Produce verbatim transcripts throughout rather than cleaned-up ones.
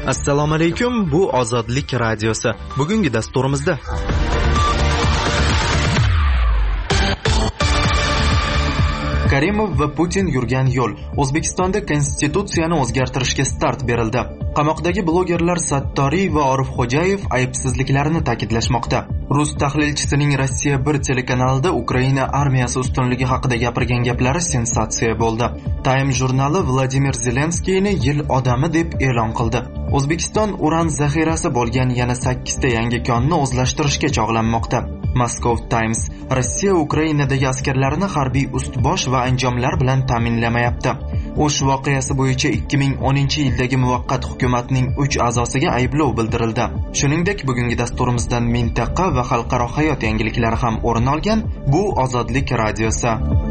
Assalomu alaykum, bu Ozodlik radiosi. Bugungi dasturimizda Karimov va Putin yurgan yo'l. O'zbekistonda konstitutsiyani o'zgartirishga start berildi. Qamoqdagi blogerlar Sattoriy va Orifxo'jayev aybsizliklarini ta'kidlashmoqda. Rus tahlilchisining Rossiya bir telekanalida Ukraina armiyasi ustunligi haqida gapirgan gaplari sensatsiya bo'ldi. Time jurnali Vladimir Zelenskiyni yil odami deb e'lon qildi. O'zbekiston uran zaxirasi bo'lgan yana sakkizta yangi konni o'zlashtirishga chog'lanmoqda. Moscow Times: Rossiya Ukrainadagi askarlarini harbiy ust-bosh va anjomlar bilan ta'minlamayapti. O'sh voqeasi bo'yicha ikki ming o'ninchi yildagi muvaqqat hukumatning uch a'zosiga ayblov bildirildi. Shuningdek, bugungi dasturimizdan mintaqa va xalqaro hayot yangiliklari ham o'rin olgan. Bu Ozodlik radiosi.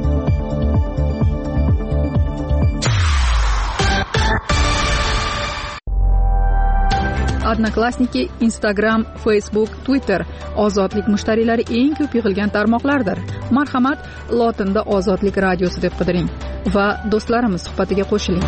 Odnoklassniki, Instagram, Facebook, Twitter ozodlik mushtariylari eng ko'p yig'ilgan tarmoqlardir. Marhamat, lotinda Ozodlik radiosi deb qidiring va do'stlarimiz suhbatiga qo'shiling.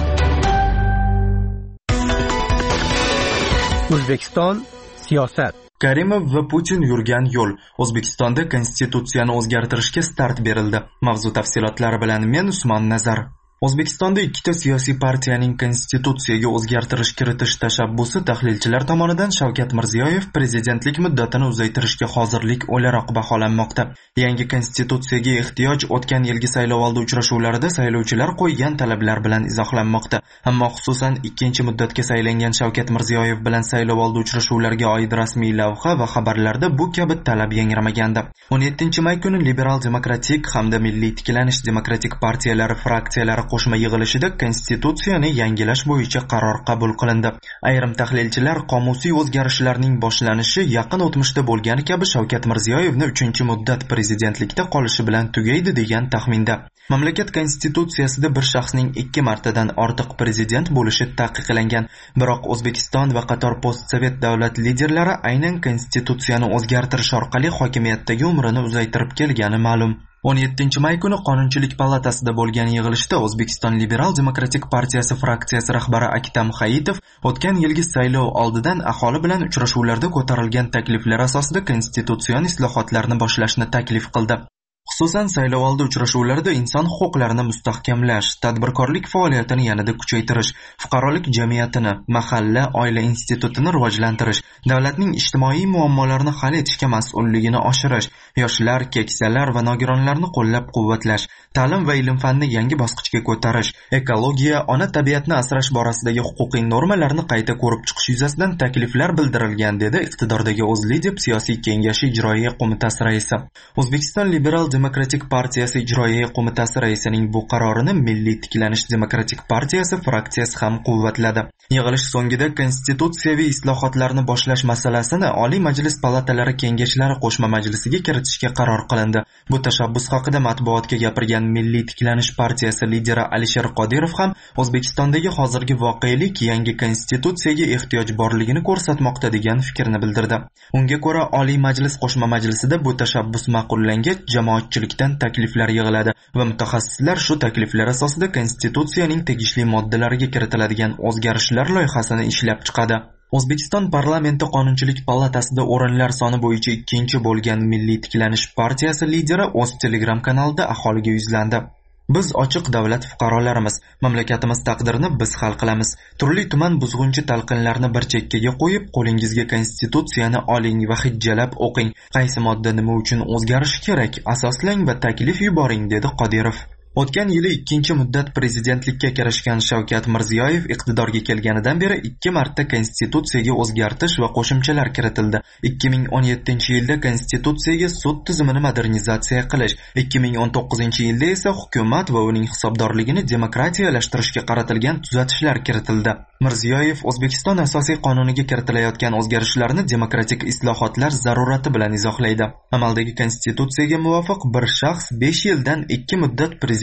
O'zbekiston siyosat. Karimov va Putin yurgan yo'l. O'zbekistonda konstitutsiyani o'zgartirishga start berildi. Mavzu tafsilotlari bilan men Usmon Nazar. O'zbekistonda ikkita siyosiy partiyaning konstitutsiyaga o'zgartirish kiritish tashabbusi tahlilchilar tomonidan Shavkat Mirziyoyev prezidentlik muddatini uzaytirishga hozirlik o'laroq baholanmoqda. Yangi konstitutsiyaga ehtiyoj o'tgan yilgi saylovoldi uchrashuvlarida saylovchilar qo'ygan talablar bilan izohlanmoqda. Ammo xususan ikkinchi muddatga saylangan Shavkat Mirziyoyev bilan saylovoldi uchrashuvlariga oid rasmiy lavha va xabarlarda bu kabi talab yangramagandi. o'n yettinchi may kuni Liberal demokratik hamda Milliy tiklanish demokratik partiyalari fraksiyalari qo'shma yig'ilishida konstitutsiyani yangilash bo'yicha qaror qabul qilindi. Ayrim tahlilchilar qomusiy o'zgarishlarning boshlanishi yaqin o'tmishda bo'lgani kabi Shavkat Mirziyoyevni uchinchi muddat prezidentlikda qolishi bilan tugaydi degan taxminda. Mamlakat konstitutsiyasida bir shaxsning ikki martadan ortiq prezident bo'lishi taqiqlangan. Biroq O'zbekiston va qator postsovet davlat liderlari aynan konstitutsiyani o'zgartirish orqali hokimiyatdagi umrini uzaytirib kelgani ma'lum. o'n yettinchi may kuni Qonunchilik palatasida bo'lgan yig'ilishda O'zbekiston Liberal demokratik partiyasi fraksiyasi rahbari Aktam Hayitov o'tgan yilgi saylov oldidan aholi bilan uchrashuvlarda ko'tarilgan takliflar asosida konstitutsion islohotlarni boshlashni taklif qildi. Xususan, saylovoldi uchrashuvlarida inson huquqlarini mustahkamlash, tadbirkorlik faoliyatini yanada kuchaytirish, fuqarolik jamiyatini, mahalla, oila institutini rivojlantirish, davlatning ijtimoiy muammolarini hal etishga mas'ulligini oshirish, yoshlar, keksalar va nogironlarni qo'llab-quvvatlash, ta'lim va ilm-fanni yangi bosqichga ko'tarish, ekologiya, ona tabiatni asrash borasidagi huquqiy normalarni qayta ko'rib chiqish yuzasidan takliflar bildirilgan, dedi iqtidordagi O'zLidep siyosiy kengashi ijroiya qo'mitasi raisi. O'zbekiston Liberal demokratik partiyasi ijroiya qo'mitasi raisining bu qarorini Milliy tiklanish demokratik partiyasi fraksiyasi ham quvvatladi. Yig'ilish so'ngida konstitutsiyaviy islohotlarni boshlash masalasini Oliy Majlis palatalari kengashlari qo'shma majlisiga kiritishga qaror qilindi. Bu tashabbus haqida matbuotga gapirgan Milliy tiklanish partiyasi lideri Alisher Qodirov ham O'zbekistondagi hozirgi voqelik yangi konstitutsiyaga ehtiyoj borligini ko'rsatmoqda degan fikrni bildirdi. Unga ko'ra, Oliy Majlis qo'shma majlisida bu tashabbus ma'qullangach, jamoatchilikdan takliflar yig'iladi va mutaxassislar shu takliflar asosida konstitutsiyaning tegishli moddalariga kiritiladigan o'zgarishlar loyihasini ishlab chiqadi. O'zbekiston parlamenti Qonunchilik palatasida o'rinlar soni bo'yicha ikkinchi bo'lgan Milliy tiklanish partiyasi lideri o'z Telegram kanalida aholiga yuzlandi. Biz ochiq davlat fuqarolarimiz, mamlakatimiz taqdirini biz hal qilamiz. Turli tuman buzg'unchi talqinlarni bir chekkaga qo'yib, qo'lingizga konstitutsiyani oling va hijjalab o'qing. Qaysi modda nima uchun o'zgarishi kerak, asoslang va taklif yuboring, dedi Qodirov. O'tgan yili ikkinchi muddat prezidentlikka kirishgan Shavkat Mirziyoyev iqtidorga kelganidan beri ikki marta konstitutsiyaga o'zgartish va qo'shimchalar kiritildi. ikki ming o'n yettinchi yilda konstitutsiyaga sud tizimini modernizatsiya qilish, ikki ming o'n to'qqizinchi yilda esa hukumat va uning hisobdorligini demokratiyalashtirishga qaratilgan tuzatishlar kiritildi. Mirziyoyev O'zbekiston asosiy qonuniga kiritilayotgan o'zgarishlarni demokratik islohotlar zarurati bilan izohlaydi. Amaldagi konstitutsiyaga muvofiq bir shaxs besh yildan ikki muddat prezident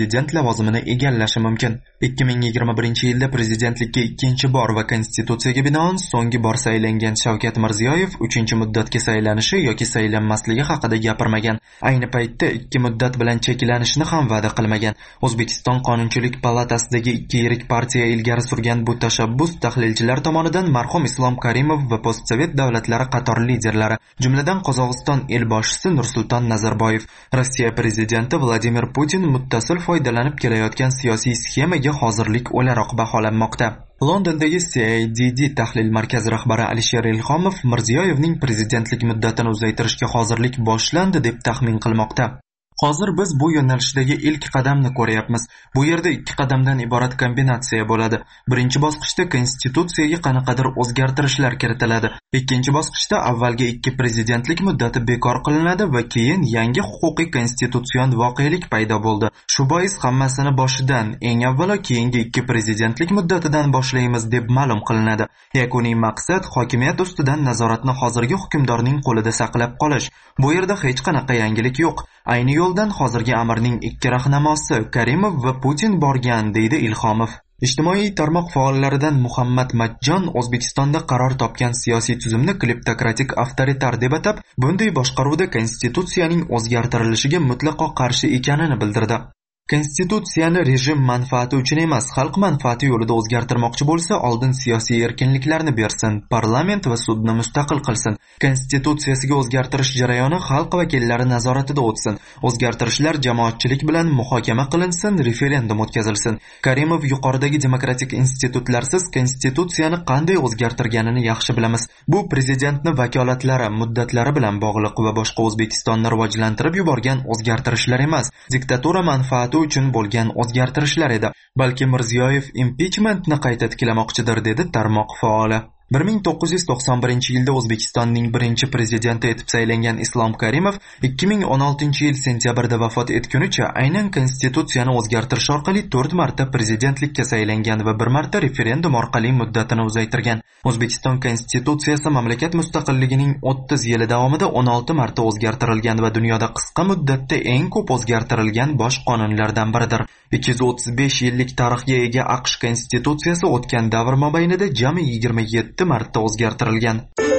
prezident lavozimini egallashi mumkin. ikki ming yigirma birinchi yilda prezidentlikka ikkinchi bor va konstitutsiyaga binoan so'nggi bor saylangan Shavkat Mirziyoyev uchinchi muddatga saylanishi yoki saylanmasligi haqida gapirmagan. Ayni paytda ikki muddat bilan cheklanishni ham va'da qilmagan. O'zbekiston Qonunchilik palatasidagi ikki yirik partiya ilgari surgan bu tashabbus tahlilchilar tomonidan marhum Islom Karimov va postsovet davlatlari qator liderlari, jumladan Qozog'iston elboshisi Nursulton Nazarboyev, Rossiya prezidenti Vladimir Putin muttasil foydalanib kelayotgan siyosiy sxemaga hozirlik o'laroq baholanmoqda. Londondagi C I D D tahlil markazi rahbari Alisher Ilhomov Mirziyoyevning prezidentlik muddatini uzaytirishga hozirlik boshlandi deb taxmin qilmoqda. Hozir biz bu yo'nalishdagi ilk qadamni ko'ryapmiz. Bu yerda ikki qadamdan iborat kombinatsiya bo'ladi. Birinchi bosqichda konstitutsiyaga qanaqadir o'zgartirishlar kiritiladi. Ikkinchi bosqichda avvalgi ikki prezidentlik muddati bekor qilinadi va keyin yangi huquqiy konstitutsion voqelik paydo bo'ldi. Shu bois hammasini boshidan, eng avvalo keyingi ikki prezidentlik muddatidan boshlaymiz deb ma'lum qilinadi. Yakuniy maqsad hokimiyat ustidan nazoratni hozirgi hukmdorning qo'lida saqlab qolish. Bu yerda hech qanaqa yangilik yo'q. Ayni yo'ldan hozirgi amirning ikki rahnamosi Karimov va Putin borgan, deydi Ilhomov. Ijtimoiy tarmoq faollaridan Muhammad Majjon O'zbekistonda qaror topgan siyosiy tuzumni kleptokratik avtoritar deb atab, bunday boshqaruvda konstitutsiyaning o'zgartirilishiga mutlaqo qarshi ekanini bildirdi. Konstitutsiyani rejim manfaati uchun emas, xalq manfaati yo'lida o'zgartirmoqchi bo'lsa, oldin siyosiy erkinliklarni bersin, parlament va sudni mustaqil qilsin. Konstitutsiyasiga o'zgartirish jarayoni xalq vakillari nazoratida o'tsin. O'zgartirishlar jamoatchilik bilan muhokama qilinsin, referendum o'tkazilsin. Karimov yuqoridagi demokratik institutlarsiz konstitutsiyani qanday o'zgartirganini yaxshi bilamiz. Bu prezidentni vakolatlari, muddatlari bilan bog'liq va boshqa O'zbekistonni rivojlantirib yuborgan o'zgartirishlar emas, diktatura manfaati uchun bo'lgan o'zgartirishlar edi. Balki Mirziyoyev impichmentni qayta tiklamoqchidir, dedi tarmoq faoli. bir ming to'qqiz yuz to'qson birinchi yilda O'zbekistonning birinchi prezidenti etib saylangan Islom Karimov ikki ming o'n oltinchi yil sentyabrda vafot etgunicha aynan konstitutsiyani o'zgartirish orqali to'rt marta prezidentlikka saylangan va bir marta referendum orqali muddatini uzaytirgan. O'zbekiston konstitutsiyasi mamlakat mustaqilligining o'ttiz yili davomida o'n olti marta o'zgartirilgan va dunyoda qisqa muddatda eng ko'p o'zgartirilgan bosh qonunlardan biridir. ikki yuz o'ttiz besh yillik tarixga ega AQSh konstitutsiyasi o'tgan davr mobaynida jami yigirma yetti marta o'zgartirilgan.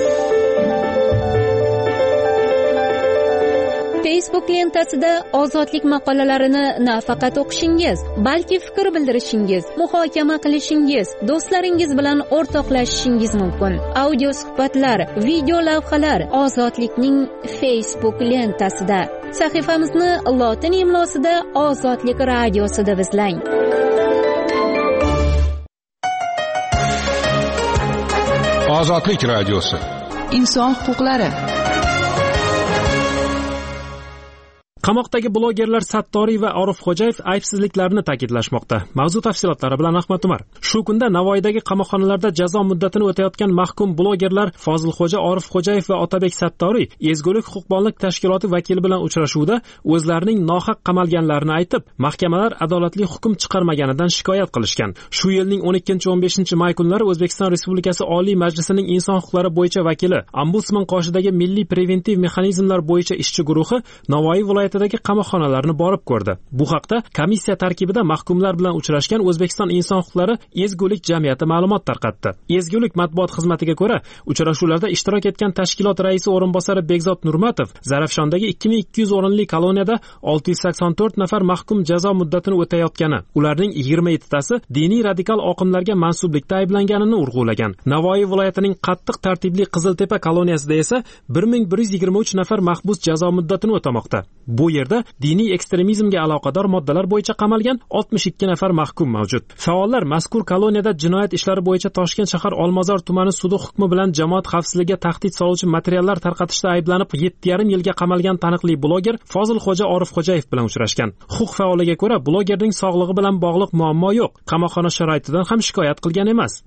Facebook lentasida ozodlik maqolalarini nafaqat o'qishingiz, balki fikr bildirishingiz, muhokama qilishingiz, do'stlaringiz bilan o'rtoqlashishingiz mumkin. Audio suhbatlar, video lavhalar Ozodlikning Facebook lentasida. Sahifamizni lotin imlosida Ozodlik radiosida izlang. Ozodlik radiosi. Inson huquqlari. Qamoqdagi blogerlar Sattoriy va Orifxo'jayev aybsizliklarini ta'kidlashmoqda. Mavzu tafsilotlari bilan Ahmad Umar. Shu kunda Navoiydagi qamoqxonalarda jazo muddatini o'tayotgan mahkum blogerlar Fozilxo'ja Orifxo'jayev va Otabek Sattoriy ezgulik huquqbonlik tashkiloti vakili bilan uchrashuvda o'zlarining nohaq qamalganlarini aytib, mahkamalar adolatli hukm chiqarmaganidan shikoyat qilishgan. Shu yilning o'n ikkinchi o'n beshinchi may kunlari O'zbekiston Respublikasi Oliy Majlisining inson huquqlari bo'yicha vakili, ombudsman qoshidagi Milliy preventiv mexanizmlar bo'yicha ishchi guruhi Navoiy viloyati qamoqxonalarni borib ko'rdi. Bu haqda komissiya tarkibida mahkumlar bilan uchrashgan O'zbekiston inson huquqlari ezgulik jamiyati ma'lumot tarqatdi. Ezgulik matbuot xizmatiga ko'ra, uchrashuvlarda ishtirok etgan tashkilot raisi o'rinbosari Bekzod Nurmatov Zarafshondagi ikki ming ikki yuz o'rinli koloniyada olti yuz sakson to'rt nafar mahkum jazo muddatini o'tayotgani, ularning yigirma yettitasi diniy radikal oqimlarga mansublikda ayblanganini urg'ulagan. Navoiy viloyatining qattiq tartibli Qiziltepa koloniyasida esa bir ming bir yuz yigirma uch nafar mahbus jazo muddatini o'tamoqda. Bu yerda diniy ekstremizmga aloqador moddalar bo'yicha qamalgan oltmish ikki nafar mahkum mavjud. Faollar mazkur koloniyada jinoyat ishlari bo'yicha Toshkent shahar Olmazor tumani sudi hukmi bilan jamoat xavfsizligiga tahdid soluvchi materiallar tarqatishda ayblanib yetti yarim yilga qamalgan taniqli bloger Fozilxo'ja Orifxo'jayev bilan uchrashgan. Huquq faoliga ko'ra, blogerning sog'lig'i bilan bog'liq muammo yo'q. Qamoqxona sharoitidan ham shikoyat qilgan emas.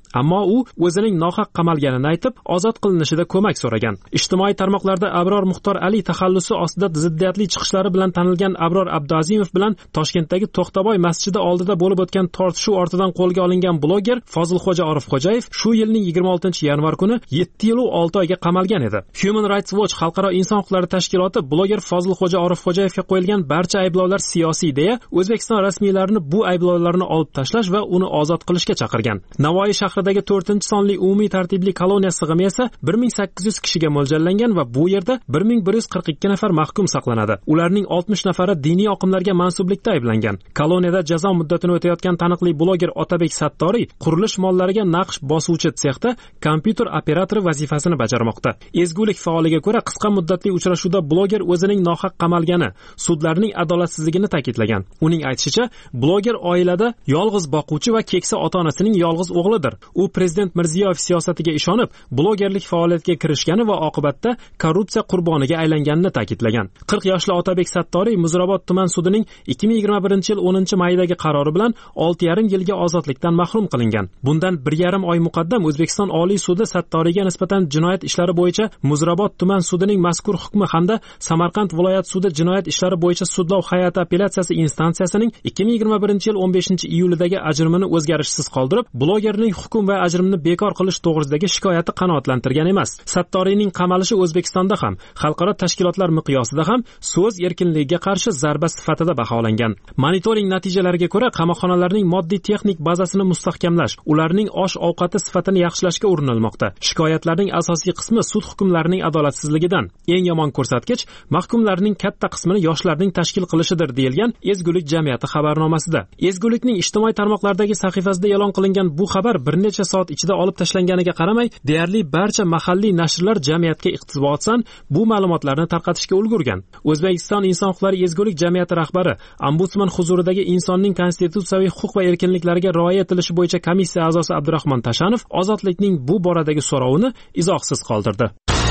ammo u o'zining nohaq qamalganini aytib, ozod qilinishida ko'mak so'ragan. Ijtimoiy tarmoqlarda Abror Muxtor Ali taxallusi ostida ziddiyatli chiqishlari bilan tanilgan Abror Abduazimov bilan Toshkentdagi To'xtaboy masjidi oldida bo'lib o'tgan tortishuv ortidan qo'lga olingan bloger Fozilxo'ja Orifxo'jayev shu yilning yigirma oltinchi yanvar kuni yetti yil va olti oyga qamalgan edi. Human Rights Watch xalqaro inson huquqlari tashkiloti bloger Fozilxo'ja Orifxo'jayevga qo'yilgan barcha ayblovlar siyosiy deya O'zbekiston rasmiylarini bu ayblovlarni olib tashlash va uni ozod qilishga chaqirgan. Navoiy shahridagi to'rtinchi sonli umumiy tartibli koloniya sig'imi esa bir ming sakkiz yuz kishiga mo'ljallangan va bu yerda bir ming bir yuz qirq ikki nafar mahkum saqlanadi. Ularning oltmish nafari diniy oqimlarga mansublikda ayblangan. Koloniyada jazo muddatini o'tayotgan taniqli bloger Otabek Sattoriy qurilish mollariga naqsh bosuvchi sexda kompyuter operatori vazifasini bajarmoqda. Ezgulik faoliga ko'ra, qisqa muddatli uchrashuvda bloger o'zining nohaq qamalgani, sudlarning adolatsizligini ta'kidlagan. Uning aytishicha, bloger oilada yolg'iz boquvchi va keksa ota-onasining yolg'iz o'g'lidir. U prezident Mirziyoyev siyosatiga ishonib, blogerlik faoliyatiga kirishgani va oqibatda korrupsiya qurboniga aylanganini ta'kidlagan. qirq yoshli Otabek Sattoriy Muzrabot tuman sudining ikki ming yigirma birinchi yil o'ninchi maydagi qarori bilan olti yarim yilga ozodlikdan mahrum qilingan. Bundan bir yarim oy muqaddam O'zbekiston Oliy sudi Sattoriyga nisbatan jinoyat ishlari bo'yicha Muzrabot tuman sudining mazkur hukmi hamda Samarqand viloyat sudi jinoyat ishlari bo'yicha sudlov hay'ati apellyatsiyasi instansiyasining ikki ming yigirma birinchi yil o'n beshinchi iyulidagi ajrimini o'zgarishsiz qoldirib, blogerning hukm va ajrimni bekor qilish to'g'risidagi shikoyati qanoatlantirgan emas. Sattoriyning qamalishi O'zbekistonda ham, xalqaro tashkilotlar miqyosida ham so'z erkinligiga qarshi zarba sifatida baholangan. Monitoring natijalariga ko'ra, qamoqxonalarning moddiy texnik bazasini mustahkamlash, ularning osh-ovqati sifatini yaxshilashga urinilmoqda. Shikoyatlarning asosiy qismi sud hukmlarining adolatsizligidan. Eng yomon ko'rsatkich mahkumlarning katta qismini yoshlarning tashkil qilishidir, deyilgan Ezgulik jamiyati xabarnomasida. Ezgulikning ijtimoiy tarmoqlardagi sahifasida e'lon qilingan bu xabar bir necha soat ichida olib tashlanganiga qaramay, deyarli barcha mahalliy nashrlar jamiyatga iqtibosdan bu ma'lumotlarni tarqatishga ulgurgan. O'zbekiston inson huquqlari ezgulik jamiyati rahbari, ombudsman huzuridagi insonning konstitutsiyaviy huquq va erkinliklariga rioya etilishi bo'yicha komissiya a'zosi Abdurahmon Tashanov ozodlikning bu boradagi so'rovini izohsiz qoldirdi.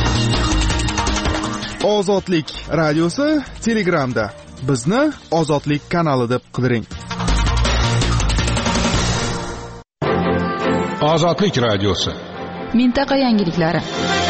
Ozodlik radiosi Telegramda. Bizni Ozodlik kanali deb qidiring. Ozodlik radiosi. Mintaqa yangiliklari.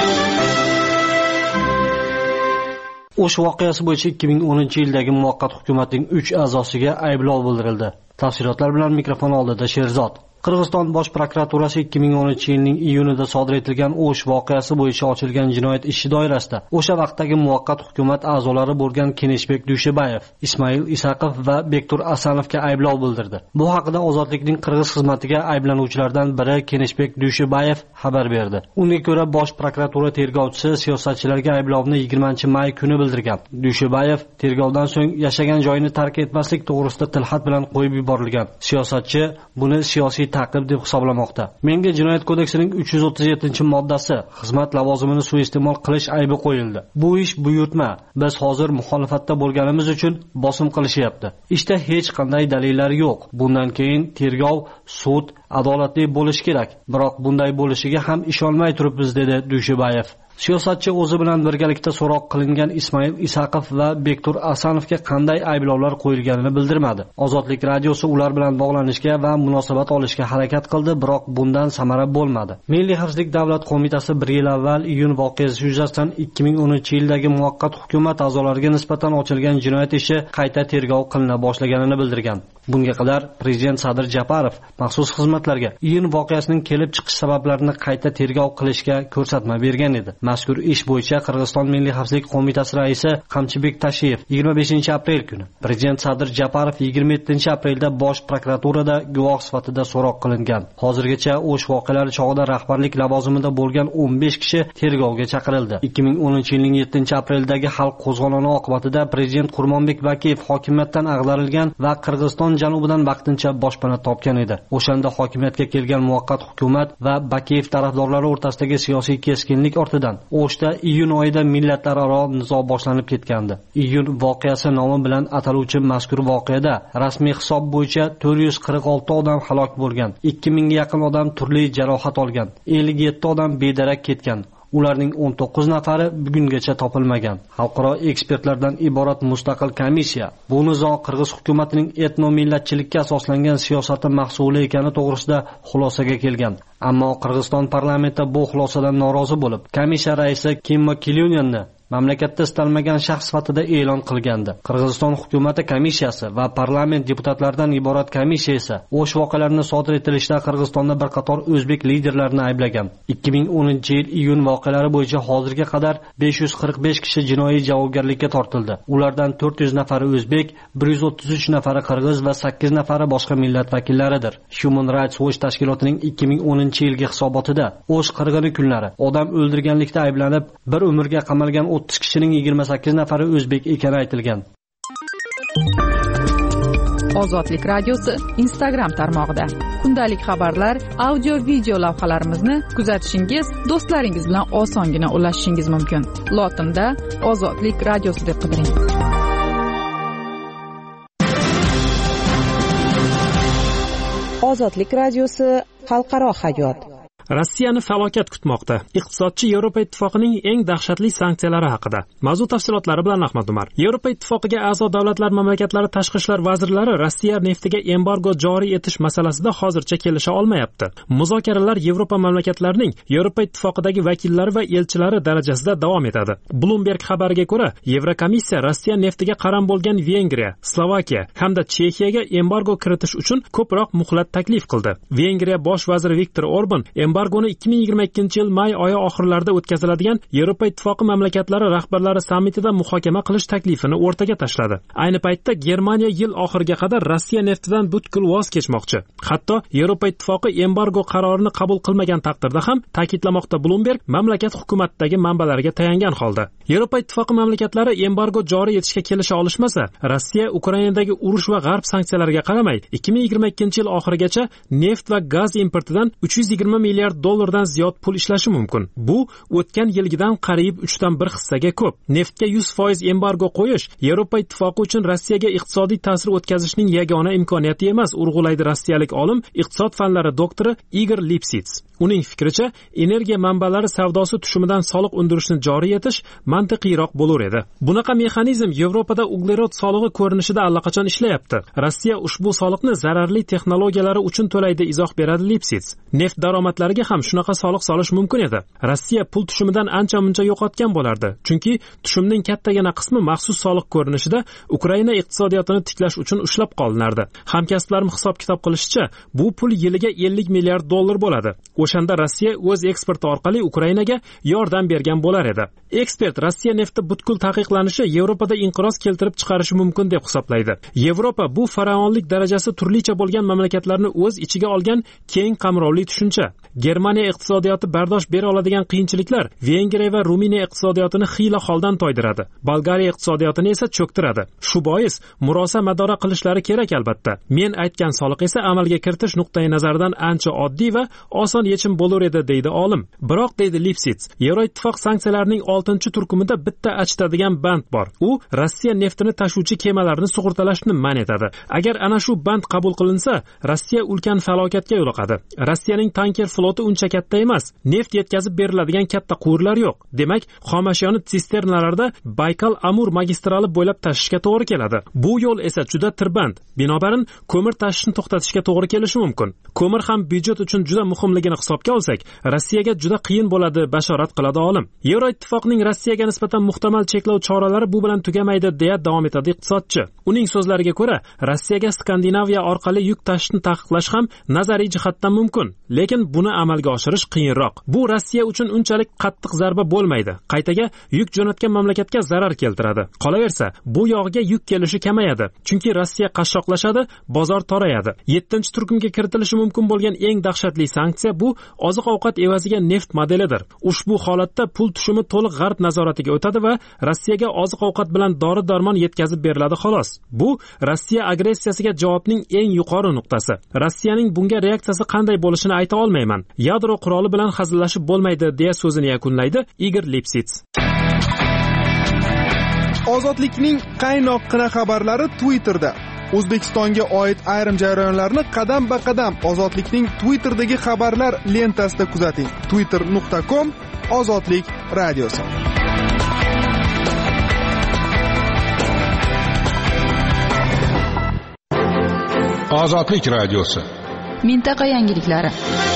O'sh voqeasi bo'yicha ikki ming o'ninchi yildagi muvaqqat hukumatning uch a'zosiga ayblov bildirildi. Tafsilotlar bilan mikrofon oldida Sherzod. Qirg'iziston bosh prokuraturasi ikki ming o'ninchi yilning iyunida sodir etilgan O'sh voqeasi bo'yicha ochilgan jinoyat ishi doirasida o'sha vaqtdagi muvaqqat hukumat a'zolari bo'lgan Keneshbek Dushibayev, Ismoil Isaqov va Bektur Asanovga ayblov bildirdi. Bu haqida Ozodlikning Qirg'iz xizmatiga ayblanuvchilardan biri Keneshbek Dushibayev xabar berdi. Unga ko'ra, bosh prokuratura tergovchisi siyosatchilarga ayblovni yigirmanchi may kuni bildirgan. Dushibayev tergovdan so'ng yashagan joyini tark etmaslik to'g'risida tilxat bilan qo'yib yuborilgan. Siyosatchi buni siyosiy ta'qib deb hisoblamoqda. Menga Jinoyat kodeksining uch yuz o'ttiz yettinchi moddasi xizmat lavozimini suiiste'mol qilish aybi qo'yildi. Bu ish buyurtma. Biz hozir muxolifatda bo'lganimiz uchun bosim qilishyapti. Ishda hech qanday dalillar yo'q. Bundan keyin tergov, sud adolatli bo'lishi kerak. Biroq bunday bo'lishiga ham ishonmay turibmiz, dedi Dushibayev. Siyosatchi o'zi bilan birgalikda so'roq qilingan Ismoil Isaqov va Bektur Asanovga qanday ayblovlar qo'yilganini bildirmadi. Ozodlik radiosi ular bilan bog'lanishga va munosabat olishga harakat qildi, biroq bundan samara bo'lmadi. Milliy xavfsizlik davlat qo'mitasi bir yil avval iyun voqeasi yuzasidan ikki ming o'ninchi yildagi muvaqqat hukumat a'zolariga nisbatan ochilgan jinoyat ishi qayta tergov qilina boshlaganini bildirgan. Bunga qadar prezident Sadir Japarov maxsus xizmatlarga iyun voqeasining kelib chiqish sabablarini qayta tergov qilishga ko'rsatma bergan edi. Mazkur ish bo'yicha Qirg'iziston Milliy xavfsizlik qo'mitasi raisi Qamchibek Tashiyev yigirma beshinchi aprel kuni, prezident Sadir Japarov yigirma yettinchi aprelda bosh prokuraturada guvoh sifatida so'roq qilingan. Hozirgacha O'sh voqealari chog'ida rahbarlik lavozimida bo'lgan o'n besh kishi tergovga chaqirildi. ikki ming o'ninchi yilning yettinchi apreldagi xalq qo'zg'oloni oqibatida prezident Qurmonbek Bakiyev hokimiyatdan ag'darilgan va Qirg'iziston janubidan vaqtincha boshpana topgan edi. O'shanda hokimiyatga kelgan muvaqqat hukumat va Bakiyev tarafdorlari o'rtasidagi siyosiy keskinlik ortidan O'shda iyun oyida millatlararo nizo boshlanib ketgandi. Iyun voqeasi nomi bilan ataluvchi mazkur voqeada rasmiy hisob bo'yicha to'rt yuz qirq olti odam halok bo'lgan, ikki mingga yaqin odam turli jarohat olgan, ellik yetti odam bedarak ketgan. Ularning o'n to'qqiz nafari bugungacha topilmagan. Xalqaro ekspertlardan iborat mustaqil komissiya bu nizo Qirg'iz hukumatining etnomillatchilikka asoslangan siyosati mahsuli ekani to'g'risida xulosaga kelgan. Ammo Qirg'iziston parlamenti bu xulosadan norozi bo'lib, komissiya raisi Kimmo Kilyunyanni mamlakatda istalmagan shaxs sifatida e'lon qilgandi. Qirg'iziston hukumati komissiyasi va parlament deputatlaridan iborat komissiya esa o'sh voqealarni sodir etilishda Qirg'izistonda bir qator o'zbek liderlarini ayblagan. ikki ming o'ninchi yil iyun voqealari bo'yicha hozirga qadar besh yuz qirq besh kishi jinoiy javobgarlikka tortildi. Ulardan to'rt yuz nafari o'zbek, bir yuz o'ttiz uch nafari qirg'iz va sakkiz nafari boshqa millat vakillaridir. Human Rights Watch tashkilotining ikki ming o'ninchi yilgi hisobotida o'sh qirg'ini kunlari odam o'ldirganlikda ayblanib bir umrga qamalgan o'ttiz kishining yigirma sakkiz nafari o'zbek ekani aytilgan. Ozodlik radiosi Instagram tarmog'ida kundalik xabarlar, audio video lavhalarimizni kuzatishingiz, do'stlaringiz bilan osongina ulashishingiz mumkin. Lotinda Ozodlik radiosi deb qidiring. Ozodlik radiosi xalqaro hayot. Rossiyani falokat kutmoqda. Iqtisodchi Yevropa Ittifoqining eng dahshatli sanksiyalari haqida. Mavzu tafsilotlari bilan Ahmad Umar. Yevropa Ittifoqiga a'zo davlatlar mamlakatlari tashqi ishlar vazirlari Rossiya neftiga embargo joriy etish masalasida hozircha kelisha olmayapti. Muzokaralar Yevropa mamlakatlarining Yevropa Ittifoqidagi vakillari va elchilari darajasida davom etadi. Bloomberg xabariga ko'ra, Yevrokomissiya Rossiya neftiga qaram bo'lgan Vengriya, Slovakiya hamda Chexiyaga embargo kiritish uchun ko'proq muhlat taklif qildi. Vengriya bosh vaziri Viktor Orban embargoni ikki ming yigirma ikkinchi yil may oyi oxirlarida o'tkaziladigan Yevropa Ittifoqi mamlakatlari rahbarlari sammitida muhokama qilish taklifini o'rtaga tashladi. Ayni paytda Germaniya yil oxiriga qadar Rossiya neftidan butkul voz kechmoqchi. Hatto Yevropa Ittifoqi embargo qarorini qabul qilmagan taqdirda ham, ta'kidlamoqda Bloomberg mamlakat hukumatidagi manbalariga tayangan holda. Yevropa Ittifoqi mamlakatlari embargo joriy etishga kelisha olishmasa, Rossiya Ukrainadagi urush va g'arb sanksiyalariga qaramay, ikki ming yigirma ikkinchi yil oxirigacha neft va gaz importidan uch yuz yigirma milliard dollardan ziyod pul ishlashi mumkin. Bu o'tgan yilgidan qariyb uchdan bir hissaga ko'p. Neftga yuz foiz embargo qo'yish Yevropa Ittifoqi uchun Rossiyaga iqtisodiy ta'sir o'tkazishning yagona imkoniyati emas, urg'ulaydi rossiyalik olim, iqtisod fanlari doktori Igor Lipsits. Uning fikricha, energiya manbalari savdosi tushumidan soliq undirishni joriy etish mantiqiyroq bo'lar edi. Bunaqa mexanizm Yevropada uglerod solig'i ko'rinishida allaqachon ishlayapti. Rossiya ushbu soliqni zararli texnologiyalari uchun to'laydi, izoh beradi Lipsits. Neft daromadlariga ham shunaqa soliq solish mumkin edi. Rossiya pul tushumidan ancha-muncha yo'qotgan bo'lardi. Chunki tushumning kattagina qismi maxsus soliq ko'rinishida Ukraina iqtisodiyotini tiklash uchun ushlab qolinardi. Hamkasblarim hisob-kitob qilishicha, bu pul yiliga ellik milliard dollar bo'ladi. O'shanda Rossiya o'z eksporti orqali Ukrainaga yordam bergan bo'lar edi. Ekspert Rossiya nefti butkul taqiqlanishi Yevropada inqiroz keltirib chiqarishi mumkin deb hisoblaydi. Yevropa bu faraonlik darajasi turlicha bo'lgan mamlakatlarni o'z ichiga olgan keng qamrovli tushuncha. Germaniya iqtisodiyoti bardosh bera oladigan qiyinchiliklar Vengriya va Ruminiya iqtisodiyotini xiyla holdan toydiradi. Bolgariya iqtisodiyotini esa cho'ktiradi. Shu bois murosa madora qilishlari kerak albatta. Men aytgan soliq esa amalga kiritish nuqtai nazaridan ancha oddiy va oson yechim bo'lar edi, deydi olim. Biroq, deydi Lipsits, Yevroittifoq sanksiyalarining oltinchi turkumida bitta achitadigan band bor. U Rossiya neftini tashuvchi kemalarni sug'urtalashni man etadi. Agar ana shu band qabul qilinsa, Rossiya ulkan falokatga yo'liqadi. Rossiyaning tanker floti uncha katta emas. Neft yetkazib beriladigan katta quvurlar yo'q. Demak, xomashyoni sisternalarda Baykal-Amur magistrali bo'ylab tashishga to'g'ri keladi. Bu yo'l esa juda tirband. Binobarin, ko'mir tashishni to'xtatishga to'g'ri kelishi mumkin. Ko'mir ham byudjet uchun juda muhimligini hisobga olsak, Rossiyaga juda qiyin bo'ladi, bashorat qiladi olim. Yevroittifoqning Rossiyaga nisbatan muhtamal cheklov choralari bu bilan tugamaydi, deya davom etadi iqtisodchi. Uning so'zlariga ko'ra, Rossiyaga Skandinaviya orqali yuk tashishni taqiqlash ham nazariy jihatdan mumkin, lekin buni amalga oshirish qiyinroq. Bu Rossiya uchun unchalik qattiq zarba bo'lmaydi. Qaytaga yuk jo'natgan mamlakatga zarar keltiradi. Qolaversa, bu yog'iga yuk kelishi kamayadi, chunki Rossiya qashshoqlashadi, bozor torayadi. yettinchi turkumga kiritilishi mumkin bo'lgan eng dahshatli sanksiya bu oziq-ovqat evaziga neft modelidir. Ushbu holatda pul tushumi to'liq g'arb nazoratiga o'tadi va Rossiyaga oziq-ovqat bilan dori-darmon yetkazib beriladi xolos. Bu Rossiya agressiyasiga javobning eng yuqori nuqtasi. Rossiyaning bunga reaksiyasi qanday bo'lishini ayta olmayman. Yadro quroli bilan hazillashib bo'lmaydi, deya so'zini yakunlaydi Igor Lipsits. Ozodlikning qaynoqqina xabarlari Twitterda. O'zbekistonga oid ayrim jarayonlarni qadam-ba-qadam Ozodlikning Twitterdagi xabarlar lentasida kuzating. twitter nuqta com Ozodlik radiosi. Ozodlik radiosi. Mintaqa yangiliklari.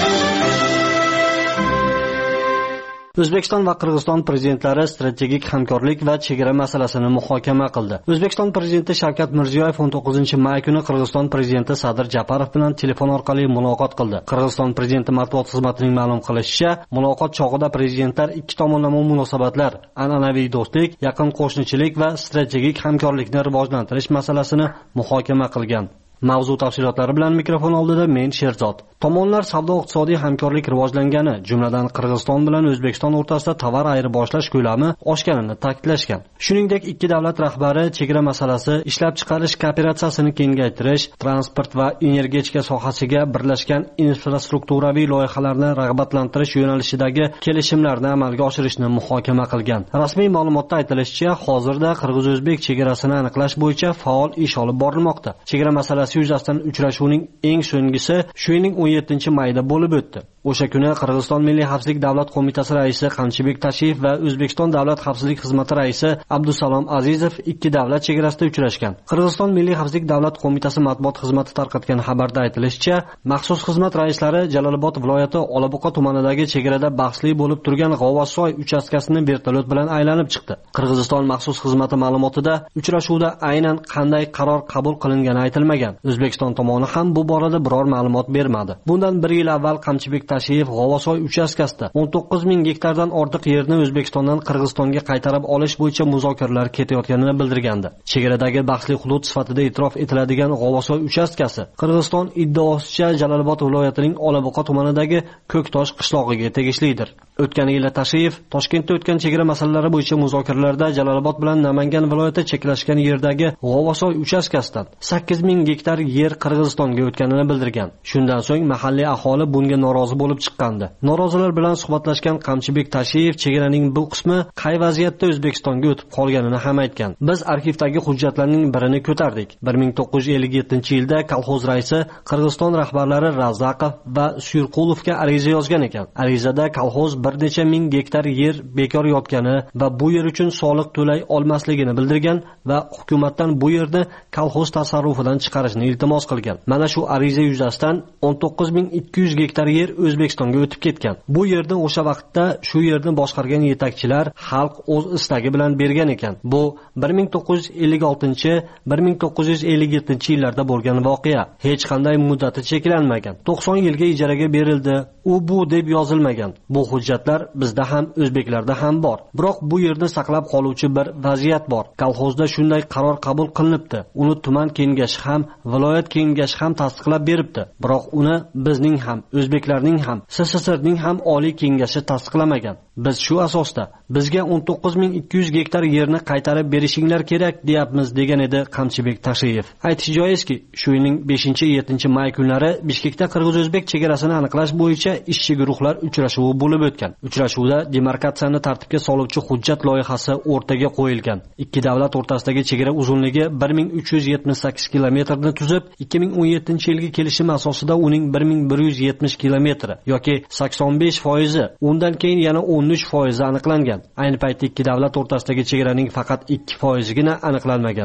O'zbekiston va Qirg'iziston prezidentlari strategik hamkorlik va chegara masalasini muhokama qildi. O'zbekiston prezidenti Shavkat Mirziyoyev o'n to'qqizinchi may kuni Qirg'iziston prezidenti Sadir Japarov bilan telefon orqali muloqot qildi. Qirg'iziston prezidenti matbuot xizmatining ma'lum qilishicha, muloqot chog'ida prezidentlar ikki tomonlama munosabatlar, an'anaviy do'stlik, yaqin qo'shnichilik va strategik hamkorlikni rivojlantirish masalasini muhokama qilgan. Mavzu tafsilotlari bilan mikrofon oldida men Sherzod. Tomonlar savdo-iqtisodiy hamkorlik rivojlangani, jumladan Qirg'iziston bilan O'zbekiston o'rtasida tovar ayirboshlash ko'lami oshganini ta'kidlashgan. Shuningdek, ikki davlat rahbari chegara masalasi, ishlab chiqarish kooperatsiyasini kengaytirish, transport va energetika sohasiga birlashgan infrastrukturaviy loyihalarni rag'batlantirish yo'nalishidagi kelishimlarni amalga oshirishni muhokama qilgan. Rasmiy ma'lumotda aytilishicha, hozirda Qirg'iz-O'zbek chegarasini aniqlash bo'yicha faol ish olib borilmoqda. Chegara masalasi yuzasidan uchrashuvning eng so'nggisi shu yilning o'n yettinchi mayda bo'lib o'tdi. O'sha kuni Qirg'iziston Milliy xavfsizlik davlat qo'mitasi raisi Qamchibek Tashiyev va O'zbekiston davlat xavfsizlik xizmati raisi Abdusalom Azizov ikki davlat chegarasida uchrashgan. Qirg'iziston Milliy xavfsizlik davlat qo'mitasi matbuot xizmati tarqatgan xabarda aytilishicha, maxsus xizmat raislari Jalolobod viloyati Olabuqa tumanidagi chegarada bahsli bo'lib turgan G'ovossoy uchastkasini vertolyot bilan aylanib chiqdi. Qirg'iziston maxsus xizmati ma'lumotida uchrashuvda aynan qanday qaror qabul qilingani aytilmagan. O'zbekiston tomoni ham bu borada biror ma'lumot bermadi. Bundan bir yil avval Qamchibek Tashiyev G'ovossoy uchastkasida o'n to'qqiz ming gektardan ortiq yerni O'zbekistondan Qirg'izistonga qaytarib olish bo'yicha muzokaralar ketayotganini bildirgandi. Chegaradagi bahsli hudud sifatida e'tirof etiladigan G'ovossoy uchastkasi Qirg'iziston iddaosicha Jalolobod viloyatining Olabuqa tumanidagi Ko'ktosh qishlog'iga tegishlidir. O'tgan yil Tashiyev Toshkentda o'tgan chegara masalalari bo'yicha muzokaralarda Jalolobod bilan Namangan viloyati cheklashgan yerdagi G'ovossoy uchastkasidan sakkiz ming gektar yer Qirg'izistonga o'tganini bildirgan. Shundan so'ng mahalliy aholi bunga norozi bo'lib chiqqandi. Norozilar bilan suhbatlashgan Qamchibek Tashiyev chegaraning bu qismi qay vaziyatda O'zbekistonga o'tib qolganini ham aytgan. Biz arxivdagi hujjatlarning birini ko'tardik. bir ming to'qqiz yuz ellik yettinchi yilda kolxoz raisi Qirg'iziston rahbarlari Razaqov va Suyurqulovga ariza yozgan ekan. Arizada kolxoz bir necha ming gektar yer bekor yotgani va bu yer uchun soliq to'lay olmasligini bildirgan va hukumatdan bu yerni kolxoz tasarrufidan chiqarishni iltimos qilgan. Mana shu ariza yuzasidan o'n to'qqiz ming ikki yuz gektar yer O'zbekistonga o'tib ketgan. Bu yerni o'sha vaqtda shu yerni boshqargan yetakchilar xalq o'z istagi bilan bergan ekan. Bu bir ming to'qqiz yuz ellik oltinchi - bir ming to'qqiz yuz ellik yettinchi yillarda bo'lgan voqea. Hech qanday muddati cheklanmagan. to'qson yilga ijaraga berildi. U bu deb yozilmagan. Bu hujjatlar bizda ham o'zbeklarda ham bor. Biroq bu yerni saqlab qoluvchi bir vaziyat bor. Kolxozda shunday qaror qabul qilinibdi. Uni tuman kengashi ham, viloyat kengashi ham tasdiqlab beribdi. Biroq uni bizning ham, o'zbeklarning ham, S S S Rning ham oliy kengashi tasdiqlamagan. Biz shu asosda bizga o'n to'qqiz ming ikki yuz gektar yerni qaytarib berishinglar kerak deyapmiz, degan edi Qamchibek Tashiyev. Aytish joizki, shu yilning beshinchi - yettinchi may kunlari Bishkekda Qirg'iz-O'zbek chegarasini aniqlash bo'yicha ishchi guruhlar uchrashuvi bo'lib o'tgan. Uchrashuvda demarkatsiyani tartibga soluvchi hujjat loyihasi o'rtaga qo'yilgan. Ikki davlat o'rtasidagi chegara uzunligi bir ming uch yuz yetmish sakkiz kilometrni tuzib, ikki ming o'n yettinchi yilgi kelishim asosida uning bir ming bir yuz yetmish kilometri yoki sakson besh foizi, undan keyin yana o'n uch foizi aniqlangan. Ayni paytda ikki davlat o'rtasidagi chegaraning faqat ikki foizigina aniqlanmagan.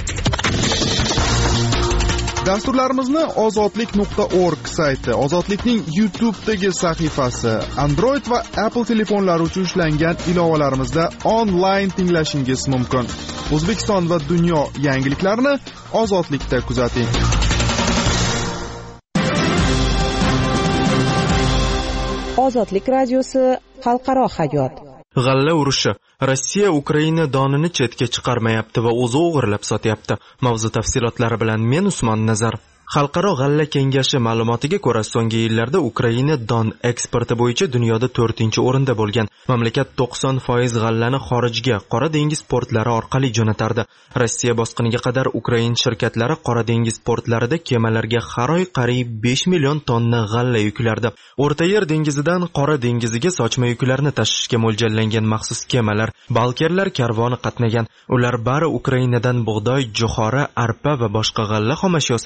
Dasturlarimizni ozodlik nuqta org sayti, Ozodlikning YouTube'dagi sahifasi, Android va Apple telefonlari uchun ishlangan ilovalarimizda onlayn tinglashingiz mumkin. O'zbekiston va dunyo yangiliklarini Ozodlikda kuzating. Ozodlik radiosi xalqaro hayot. G'alla urushi. Rossiya Ukraina donini chetga chiqarmayapti va o'zi o'g'irlab sotyapti. Mavzu tafsilotlari bilan men Usmon Nazar. Xalqaro g'alla kengashi ma'lumotiga ko'ra, so'nggi yillarda Ukraina don eksporti bo'yicha dunyoda to'rtinchi o'rinda bo'lgan. Mamlakat to'qson foiz g'allani xorijga, Qora dengiz portlari orqali jo'natardi. Rossiya bosqiniga qadar Ukraina shirkatlari Qora dengiz portlarida kemalarga har oy qariyb besh million tonna g'alla yuklardi. O'rta Yer dengizidan Qora dengiziga sochma yuklarni tashishga mo'ljallangan maxsus kemalar, balkerlar karvoni qatnagan. Ular bari Ukrainadan bug'doy, jo'xori, arpa va boshqa g'alla xomashyosini butun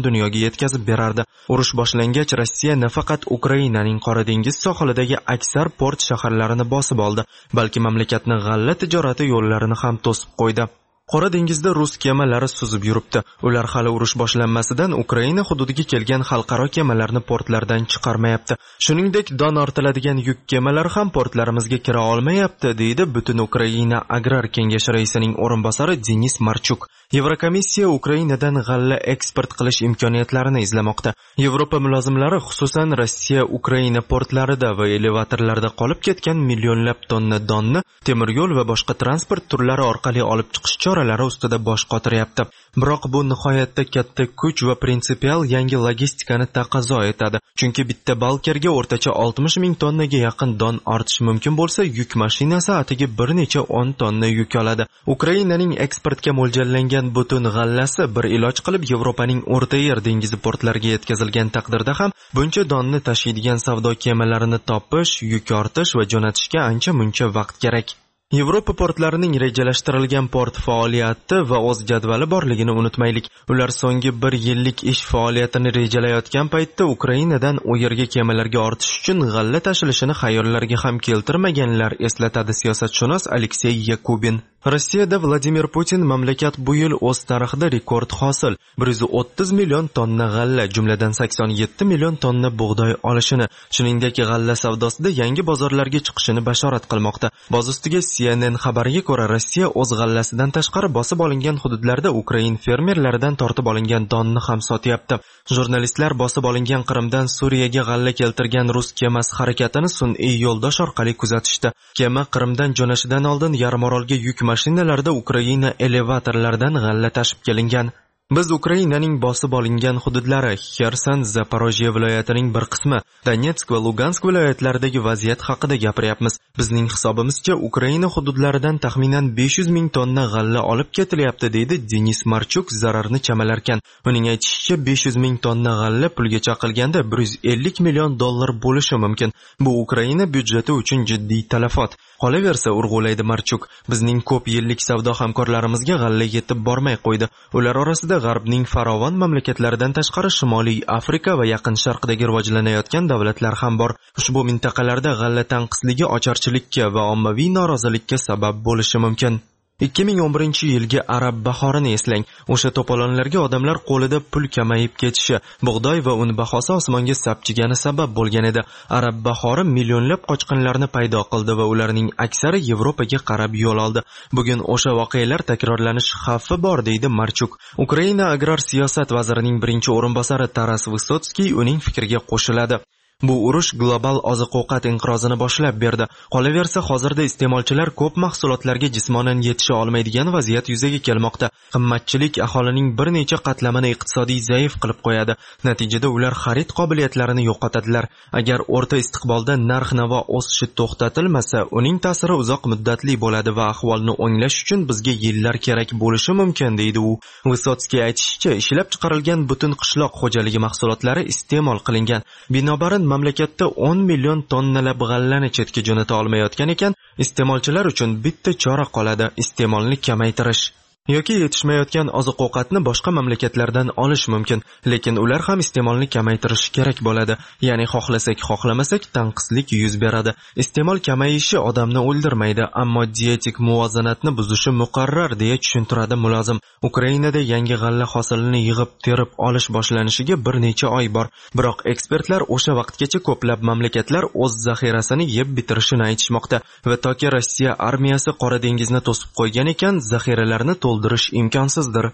dunyoga yetkazib berardi. Urush boshlangach, Rossiya nafaqat Ukrainaning Qora dengiz sohilidagi aksar port shaharlarini bosib oldi, balki mamlakatning g'alla tijorati yo'llarini ham to'sib qo'ydi. Qora dengizda rus kemalari suzib yuribdi. Ular hali urush boshlanmasidan Ukraina hududiga kelgan xalqaro kemalarni portlardan chiqarmayapti. Shuningdek, don ortiladigan yuk kemalari ham portlarimizga kira olmayapti, deydi Butun Ukraina Agrar kengashi raisining o'rinbosari Denis Marchuk. Yevrokomissiya Ukrainadan g'alla eksport qilish imkoniyatlarini izlamoqda. Yevropa mulozimlari xususan Rossiya Ukraina portlarida va elevatorlarda qolib ketgan millionlab tonna donni temir yo'l va boshqa transport turlari orqali olib chiqish choralari ustida bosh qotiryapti. Biroq bu nihoyatda katta kuch va prinsipial yangi logistikani taqozo etadi. Chunki bitta balkerga o'rtacha oltmish ming tonnaga yaqin don ortish mumkin bo'lsa, yuk mashinasi atiga bir necha o'n tonna yuk oladi. Ukrainaning eksportga mo'ljallangan butun g'allasi bir iloj qilib Yevropaning O'rta Yer dengizi portlariga yetkazilgan taqdirda ham buncha donni tashiydigan savdo kemalarini topish, yuk ortish va jo'natishga ancha muncha vaqt kerak. Yevropa portlarining rejalashtirilgan port faoliyati va o'z jadvali borligini unutmaylik. Ular so'nggi bir yillik ish faoliyatini rejalayotgan paytda Ukrainadan u yerga kemalarga ortish uchun g'alla tashilishini xayollarga ham keltirmaganlar, eslatadi siyosatshunos Aleksey Yakubin. Rossiyada Vladimir Putin mamlakat bu yil o'z tarixida rekord hosil bir yuz o'ttiz million tonna g'alla, jumladan sakson yetti million tonna bug'doy olishini, shuningdek g'alla savdosida yangi bozorlarga chiqishini bashorat qilmoqda. Boz ustiga C N N xabariga ko'ra, Rossiya o'z g'allasidan tashqari bosib olingan hududlarda Ukrain fermerlaridan tortib olingan donni ham sotyapti. Jurnalistlar bosib olingan Qrimdan Suriyaga g'alla keltirgan rus kemasi harakatini sun'iy yo'ldosh orqali kuzatishdi. Kema Qrimdan jo'nashidan oldin yarimorolga yuk mashinalarda Ukraina elevatorlaridan g'alla tashib kelingan. Biz Ukrainaning bosib olingan hududlari, Xerson, Zaporojye viloyatining bir qismi, Donetsk va Lugansk viloyatlaridagi vaziyat haqida gapiryapmiz. Bizning hisobimizcha Ukraina hududlaridan taxminan besh yuz ming tonna g'alla olib ketilyapti, deydi Denis Marchuk zararni chamalarkan. Uning aytishicha, besh yuz ming tonna g'alla pulga chaqilganda bir yuz ellik million dollar bo'lishi mumkin. Bu Ukraina byudjeti uchun jiddiy talafot. Qolaversa, urg'ulaydi Marchuk, bizning ko'p yillik savdo hamkorlarimizga g'alla yetib bormay qo'ydi. Ular orasida G'arbning farovon mamlakatlaridan tashqari Shimoliy Afrika va Yaqin Sharqdagi rivojlanayotgan davlatlar ham bor. Ushbu mintaqalarda g'alla tanqisligi ocharchilikka va ommaviy norozilikka sabab bo'lishi mumkin. ikki ming o'n birinchi yilgi Arab bahorini eslang. O'sha to'polonlarga odamlar qo'lida pul kamayib ketishi, bug'doy va un bahosi osmonga sapchigani sabab bo'lgan edi. Arab bahori millionlab qochqinlarni paydo qildi va ularning aksari Yevropaga qarab yo'l oldi. Bugun o'sha voqealar takrorlanish xavfi bor, deydi Marchuk. Ukraina agrar siyosat vazirining birinchi o'rinbosari Taras Vysotskiy uning fikriga qo'shiladi. Bu urush global oziq-ovqat inqirozini boshlab berdi. Qolaversa, hozirda iste'molchilar ko'p mahsulotlarga jismonan yetisha olmaydigan vaziyat yuzaga kelmoqda. Qimmatchilik aholining bir necha qatlamini iqtisodiy zaif qilib qo'yadi. Natijada ular xarid qobiliyatlarini yo'qotadilar. Agar o'rta istiqbolda narx-navo o'sishi to'xtatilmasa, uning ta'siri uzoq muddatli bo'ladi va ahvolni o'nglash uchun bizga yillar kerak bo'lishi mumkin, deydi u. Vysotskiy aytishicha, ishlab chiqarilgan butun qishloq xo'jaligi mahsulotlari iste'mol qilingan. Binobarin mamlakatda o'n million tonnalab g'allani chetga jo'nata olmayotgan ekan, iste'molchilar uchun bitta chora qoladi: iste'molni kamaytirish. yoki yetishmayotgan oziq-ovqatni boshqa mamlakatlardan olish mumkin, lekin ular ham iste'molni kamaytirishi kerak bo'ladi. Ya'ni xohlasak, xohlamasak tanqislik yuz beradi. Iste'mol kamayishi odamni o'ldirmaydi, ammo dietik muvozanatni buzishi muqarrar, deya tushuntiradi mulozim. Ukrainada yangi g'alla hosilini yig'ib terib olish boshlanishiga bir necha oy bor, biroq ekspertlar o'sha vaqtgacha ko'plab mamlakatlar o'z zaxirasini yeb bitirishini aytishmoqda va toki Rossiya armiyasi Qora dengizni to'sib qo'ygan ekan, zaxiralarni to'ldirish imkonsizdir.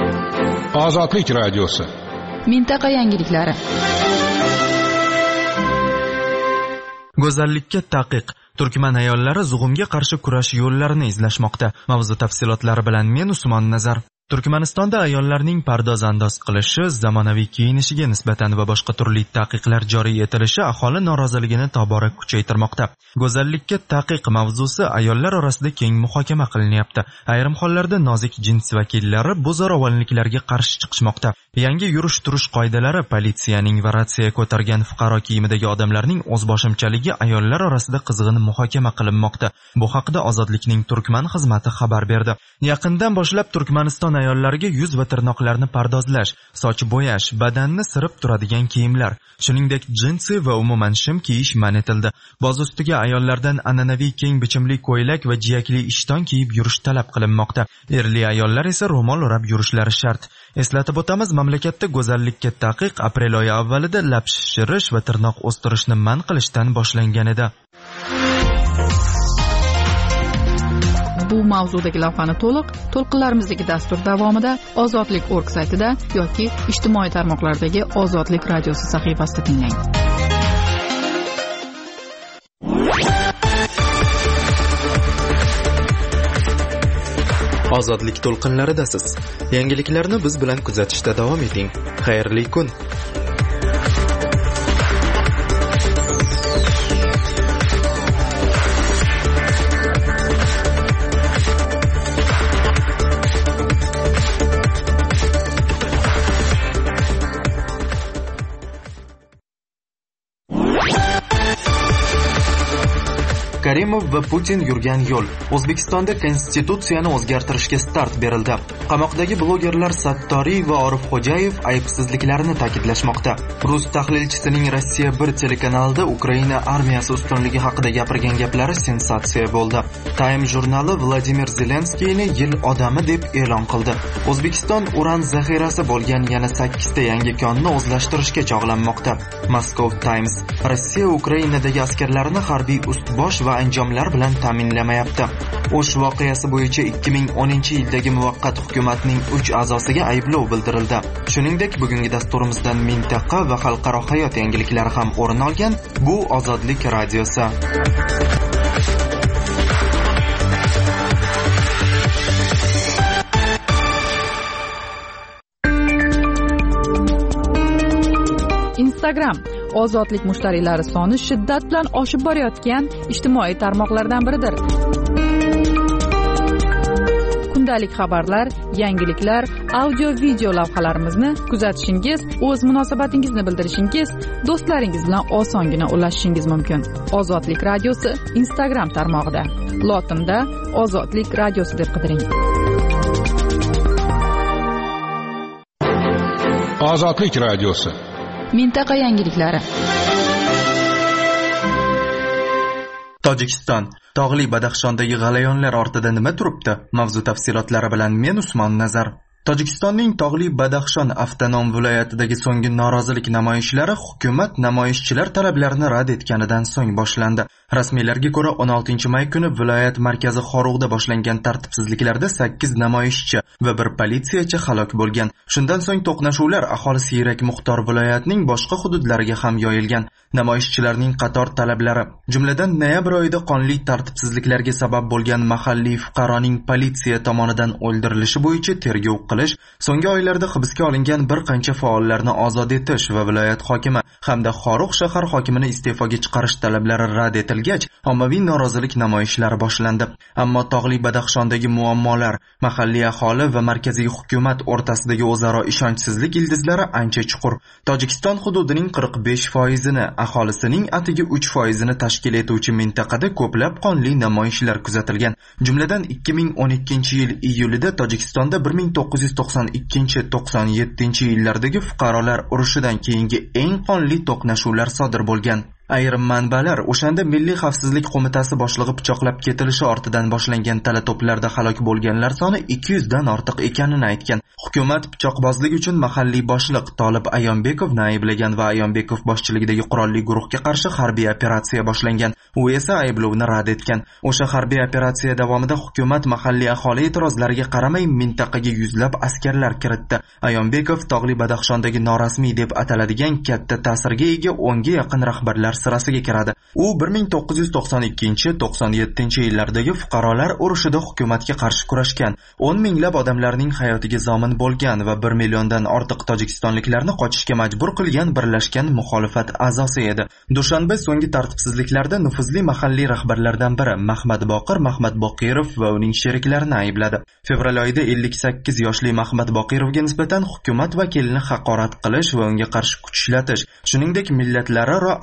Ozodlik radiosi. Mintaqa yangiliklari. Go'zallikka taqiq. Turkman ayollari zug'umga qarshi kurash yo'llarini izlashmoqda. Mavzu tafsilotlari bilan men Usmon Nazar. Turkmanistonda ayollarning pardoz-andoz qilishi, zamonaviy kiyinishiga nisbatan va boshqa turli taqiqlar joriy etilishi aholi noroziligini tobora kuchaytirmoqda. Go'zallikka taqiq mavzusi ayollar orasida keng muhokama qilinyapti. Ayrim hollarda nozik jins vakillari bu zo'ravonliklarga qarshi chiqishmoqda. Yangi yurish-turish qoidalari, politsiyaning va ratsiya ko'targan fuqaro kiyimidagi odamlarning o'zboshimchaligi ayollar orasida qizg'in muhokama qilinmoqda. Bu haqda Ozodlikning Turkman xizmati xabar berdi. Yaqindan boshlab Turkmaniston ayollarga yuz va tirnoqlarni pardozlash, soch bo'yash, badanni sirib turadigan kiyimlar, shuningdek jinsi va umuman shim kiyish man etildi. Boz ustiga ayollardan an'anaviy keng bichimli ko'ylak va jiyakli ishton kiyib yurish talab qilinmoqda. Erli ayollar esa ro'mol o'rab yurishlari shart. Eslatib o'tamiz, mamlakatda go'zallikka taqiq aprel oyi avvalida lab shishirish va tirnoq o'stirishni man qilishdan boshlangan edi. Bu mavzudagi lavhani to'liq to'lqinlarimizdagi dastur davomida ozodlik точка org saytida yoki ijtimoiy tarmoqlardagi Ozodlik radiosi sahifasida tinglang. Ozodlik to'lqinlaridasiz. Yangiliklarni biz bilan kuzatishda davom eting. Xayrli kun. Karimov va Putin yurgan yo'l. O'zbekistonda konstitutsiyani o'zgartirishga start berildi. Qamoqdagi blogerlar Sattoriy va Orifxo'jayev aybsizliklarini ta'kidlashmoqda. Rus tahlilchisining Rossiya bir telekanalida Ukraina armiyasi ustunligi haqida gapirgan gaplari sensatsiya bo'ldi. Time jurnali Vladimir Zelenskiyni yil odami deb e'lon qildi. O'zbekiston uran zaxirasi bo'lgan yana sakkizta yangi konni o'zlashtirishga chog'lanmoqda. Moscow Times: Rossiya Ukrainadagi askarlarini harbiy ustbosh va anjomlar bilan ta'minlamayapti. O'sh voqeasi bo'yicha ikki ming o'ninchi yildagi muvaqqat hukumatning uch a'zosiga ayblov bildirildi. Shuningdek, bugungi dasturimizdan mintaqa va xalqaro hayot yangiliklari ham o'rin olgan. Bu Ozodlik radiosi. Instagram ozodlik mushtariylari soni shiddat bilan oshib borayotgan ijtimoiy tarmoqlardan biridir. Kundalik xabarlar, yangiliklar, audio video lavhalarimizni kuzatishingiz, o'z munosabatingizni bildirishingiz, do'stlaringiz bilan osongina ulashishingiz mumkin. Ozodlik radiosi Instagram tarmog'ida. Lotinda Ozodlik radiosi deb qidiring. Ozodlik radiosi. Mintaqa yangiliklari. Tojikiston. Tog'li Badaxshondagi g'alayonlar ortida nima turibdi? Mavzu tafsilotlari bilan men Usmon Nazar. Tojikistonning Tog'li Badaxshon avtonom viloyatidagi so'nggi norozilik namoyishlari hukumat namoyishchilar talablarini rad etganidan so'ng boshlandi. Rasmiylarga ko'ra o'n oltinchi may kuni viloyat markazi Xorug'da boshlangan tartibsizliklarda sakkiz namoyishchi va bir politsiyachi halok bo'lgan. Shundan so'ng to'qnashuvlar aholi siyrak muxtor viloyatning boshqa hududlariga ham yoyilgan. Namoyishchilarning qator talablari, jumladan noyabr oyida qonli tartibsizliklarga sabab bo'lgan mahalliy fuqaroning politsiya tomonidan o'ldirilishi bo'yicha tergov qilish, so'nggi oylarda hibsga olingan bir qancha faollarni ozod etish va viloyat hokimi hamda Xorugʼ shahar hokimini iste'foga chiqarish talablari rad etilgach, ommaviy norozilik namoyishlari boshlandi. Ammo Tog'li Badaxshondagi muammolar, mahalliy aholi va markaziy hukumat o'rtasidagi o'zaro ishonchsizlik ildizlari ancha chuqur. Tojikiston hududining qirq besh foizini, aholisining atigi uch foizini tashkil etuvchi mintaqada ko'plab qonli namoyishlar kuzatilgan. Jumladan ikki ming o'n ikkinchi yil iyulida Tojikistonda bir ming to'qqiz yuz to'qson ikkinchi to'qson yettinchi yillardagi fuqarolar urushidan keyingi eng qonli to'qnashuvlar sodir bo'lgan. Ayrim manbalar o'shanda Milliy xavfsizlik qo'mitasi boshlig'i pichoqlab ketilishi ortidan boshlangan tala-to'plarda halok bo'lganlar soni ikki yuz dan ortiq ekanini aytgan. Hukumat pichoqbozlik uchun mahalliy boshliq Tolib Ayonbekovni ayblagan va Ayonbekov boshchiligidagi qurolli guruhga qarshi harbiy operatsiya boshlangan. U esa ayblovni rad etgan. O'sha harbiy operatsiya davomida hukumat mahalliy aholi e'tirozlariga qaramay mintaqaga yuzlab askarlar kiritdi. Ayonbekov Tog'li Badaxshondagi norasmiy deb ataladigan katta ta'sirga ega o'nga yaqin rahbarlar sirasiga kiradi. U bir ming to'qqiz yuz to'qson ikkinchi to'qson yettinchi yillardagi fuqarolar urushida hukumatga qarshi kurashgan, o'n minglab odamlarning hayotiga zomin bo'lgan va bir milliondan ortiq tojikistonliklarni qochishga majbur qilgan birlashgan muxolifat a'zosi edi. Dushanba so'nggi tartibsizliklarda nufuzli mahalliy rahbarlardan biri Mahmad Boqir Mahmad Boqirov va uning sheriklarini aybladi. Fevral oyida ellik sakkiz yoshli Mahmad Boqirovga nisbatan hukumat vakilini haqorat qilish va unga qarshi kuch ishlatish, shuningdek millatlararo adovat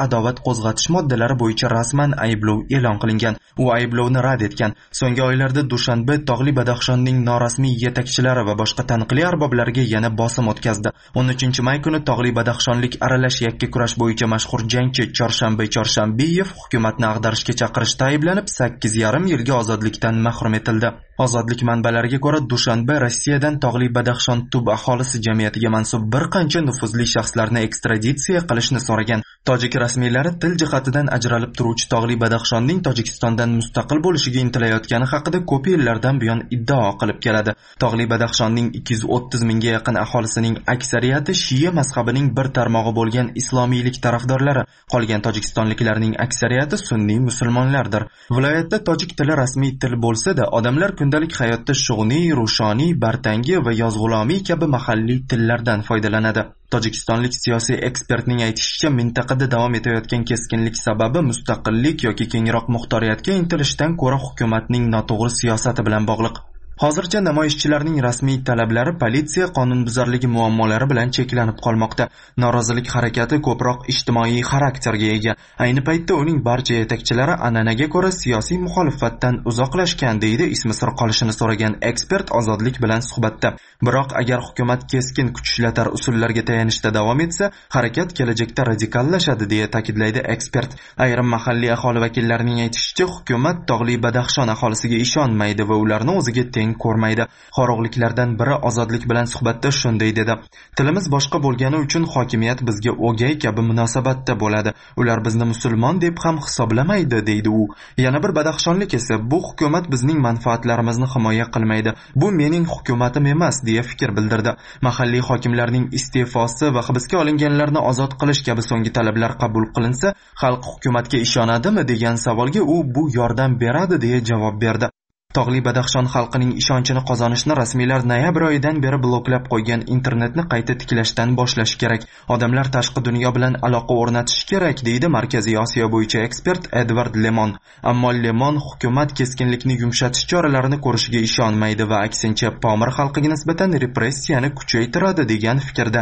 qo'zg'atish moddalari bo'yicha rasman ayblov e'lon qilingan. U ayblovni rad etgan. So'nggi oylarda Dushanbe Tog'li Badaxshonning norasmiy yetakchilari va boshqa taniqli arboblariga yana bosim o'tkazdi. o'n uchinchi may kuni Tog'li Badaxshonlik aralash yakka kurash bo'yicha mashhur jangchi Chorshanbe Chorshambiyev hukumatni ag'darishga chaqirishda ayblanib sakkiz yarim yilga ozodlikdan mahrum etildi. Ozodlik manbalariga ko'ra, Dushanbe Rossiyadan Tog'li Badaxshon tub aholisi jamiyatiga mansub bir qancha nufuzli shaxslarni ekstraditsiya qilishni so'ragan. Tojik rasmiylari til jihatidan ajralib turuvchi Tog'li Badaxshonning Tojikistondan mustaqil bo'lishiga intilayotgani haqida ko'p yillardan buyon iddao qilib keladi. Tog'li Badaxshonning ikki yuz o'ttiz mingga yaqin aholisining aksariyati Shiya mazhabining bir tarmog'i bo'lgan islomiylik tarafdorlari, qolgan tojikistonliklarning aksariyati sunniy musulmonlardir. Viloyatda tojik tili rasmiy til bo'lsa-da, odamlar kundalik hayotda shug'niy, rushoniy, bartangi va yozg'ulomiy kabi mahalliy tillardan foydalanadi. Tojikistonlik siyosiy ekspertning aytishicha, mintaqada davom etayotgan keskinlik sababi mustaqillik yoki kengroq muxtoriyatga intilishdan ko'ra hukumatning noto'g'ri siyosati bilan bog'liq. Hozircha namoyishchilarning rasmiy talablari politsiya qonunbuzarligi muammolari bilan cheklanib qolmoqda. Norozilik harakati ko'proq ijtimoiy xarakterga ega. Ayni paytda uning barcha yetakchilari an'anaga ko'ra siyosiy muxolifatdan uzoqlashgan, deydi ismi sir qolishini so'ragan ekspert Ozodlik bilan suhbatda. Biroq agar hukumat keskin kuch ishlatar usullarga tayanishda davom etsa, harakat kelajakda radikallashadi, deya ta'kidlaydi ekspert. Ayrim mahalliy aholi vakillarining aytishicha, hukumat Tog'li Badaxshon aholisiga ishonmaydi va ularni o'ziga ko'rmaydi. Qorog'liklardan biri Ozodlik bilan suhbatda shunday dedi: "Tilimiz boshqa bo'lgani uchun hokimiyat bizga o'gay kabi munosabatda bo'ladi. Ular bizni musulmon deb ham hisoblamaydi", deydi u. Yana bir badaxshonlik esa, "Bu hukumat bizning manfaatlarimizni himoya qilmaydi. Bu mening hukumatim emas", deya fikr bildirdi. Mahalliy hokimlarning iste'fosi va hibsga olinganlarni ozod qilish kabi so'nggi talablar qabul qilinsa, xalq hukumatga ishonadimi degan savolga u "Bu yordam beradi", deya javob berdi. Tog'li Badaxshon xalqining ishonchini qozonishni rasmiylar noyabr oyidan beri bloklab qo'ygan internetni qayta tiklashdan boshlash kerak. Odamlar tashqi dunyo bilan aloqa o'rnatish kerak, deydi Markaziy Osiyo bo'yicha ekspert Edward Lemon. Ammo Lemon hukumat keskinlikni yumshatish choralarini ko'rishiga ishonmaydi va aksincha Pomir xalqiga nisbatan repressiyani kuchaytiradi degan fikrda.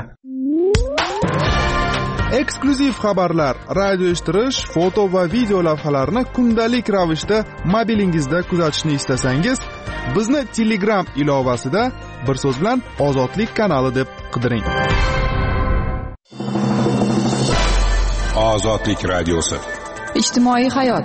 Eksklyuziv xabarlar, radio eshittirish, foto va video lavhalarni kundalik ravishda mobilingizda kuzatishni istasangiz, bizni Telegram ilovasida bir so'z bilan Ozodlik kanali deb qidiring. Ozodlik radiosi. Ijtimoiy hayot.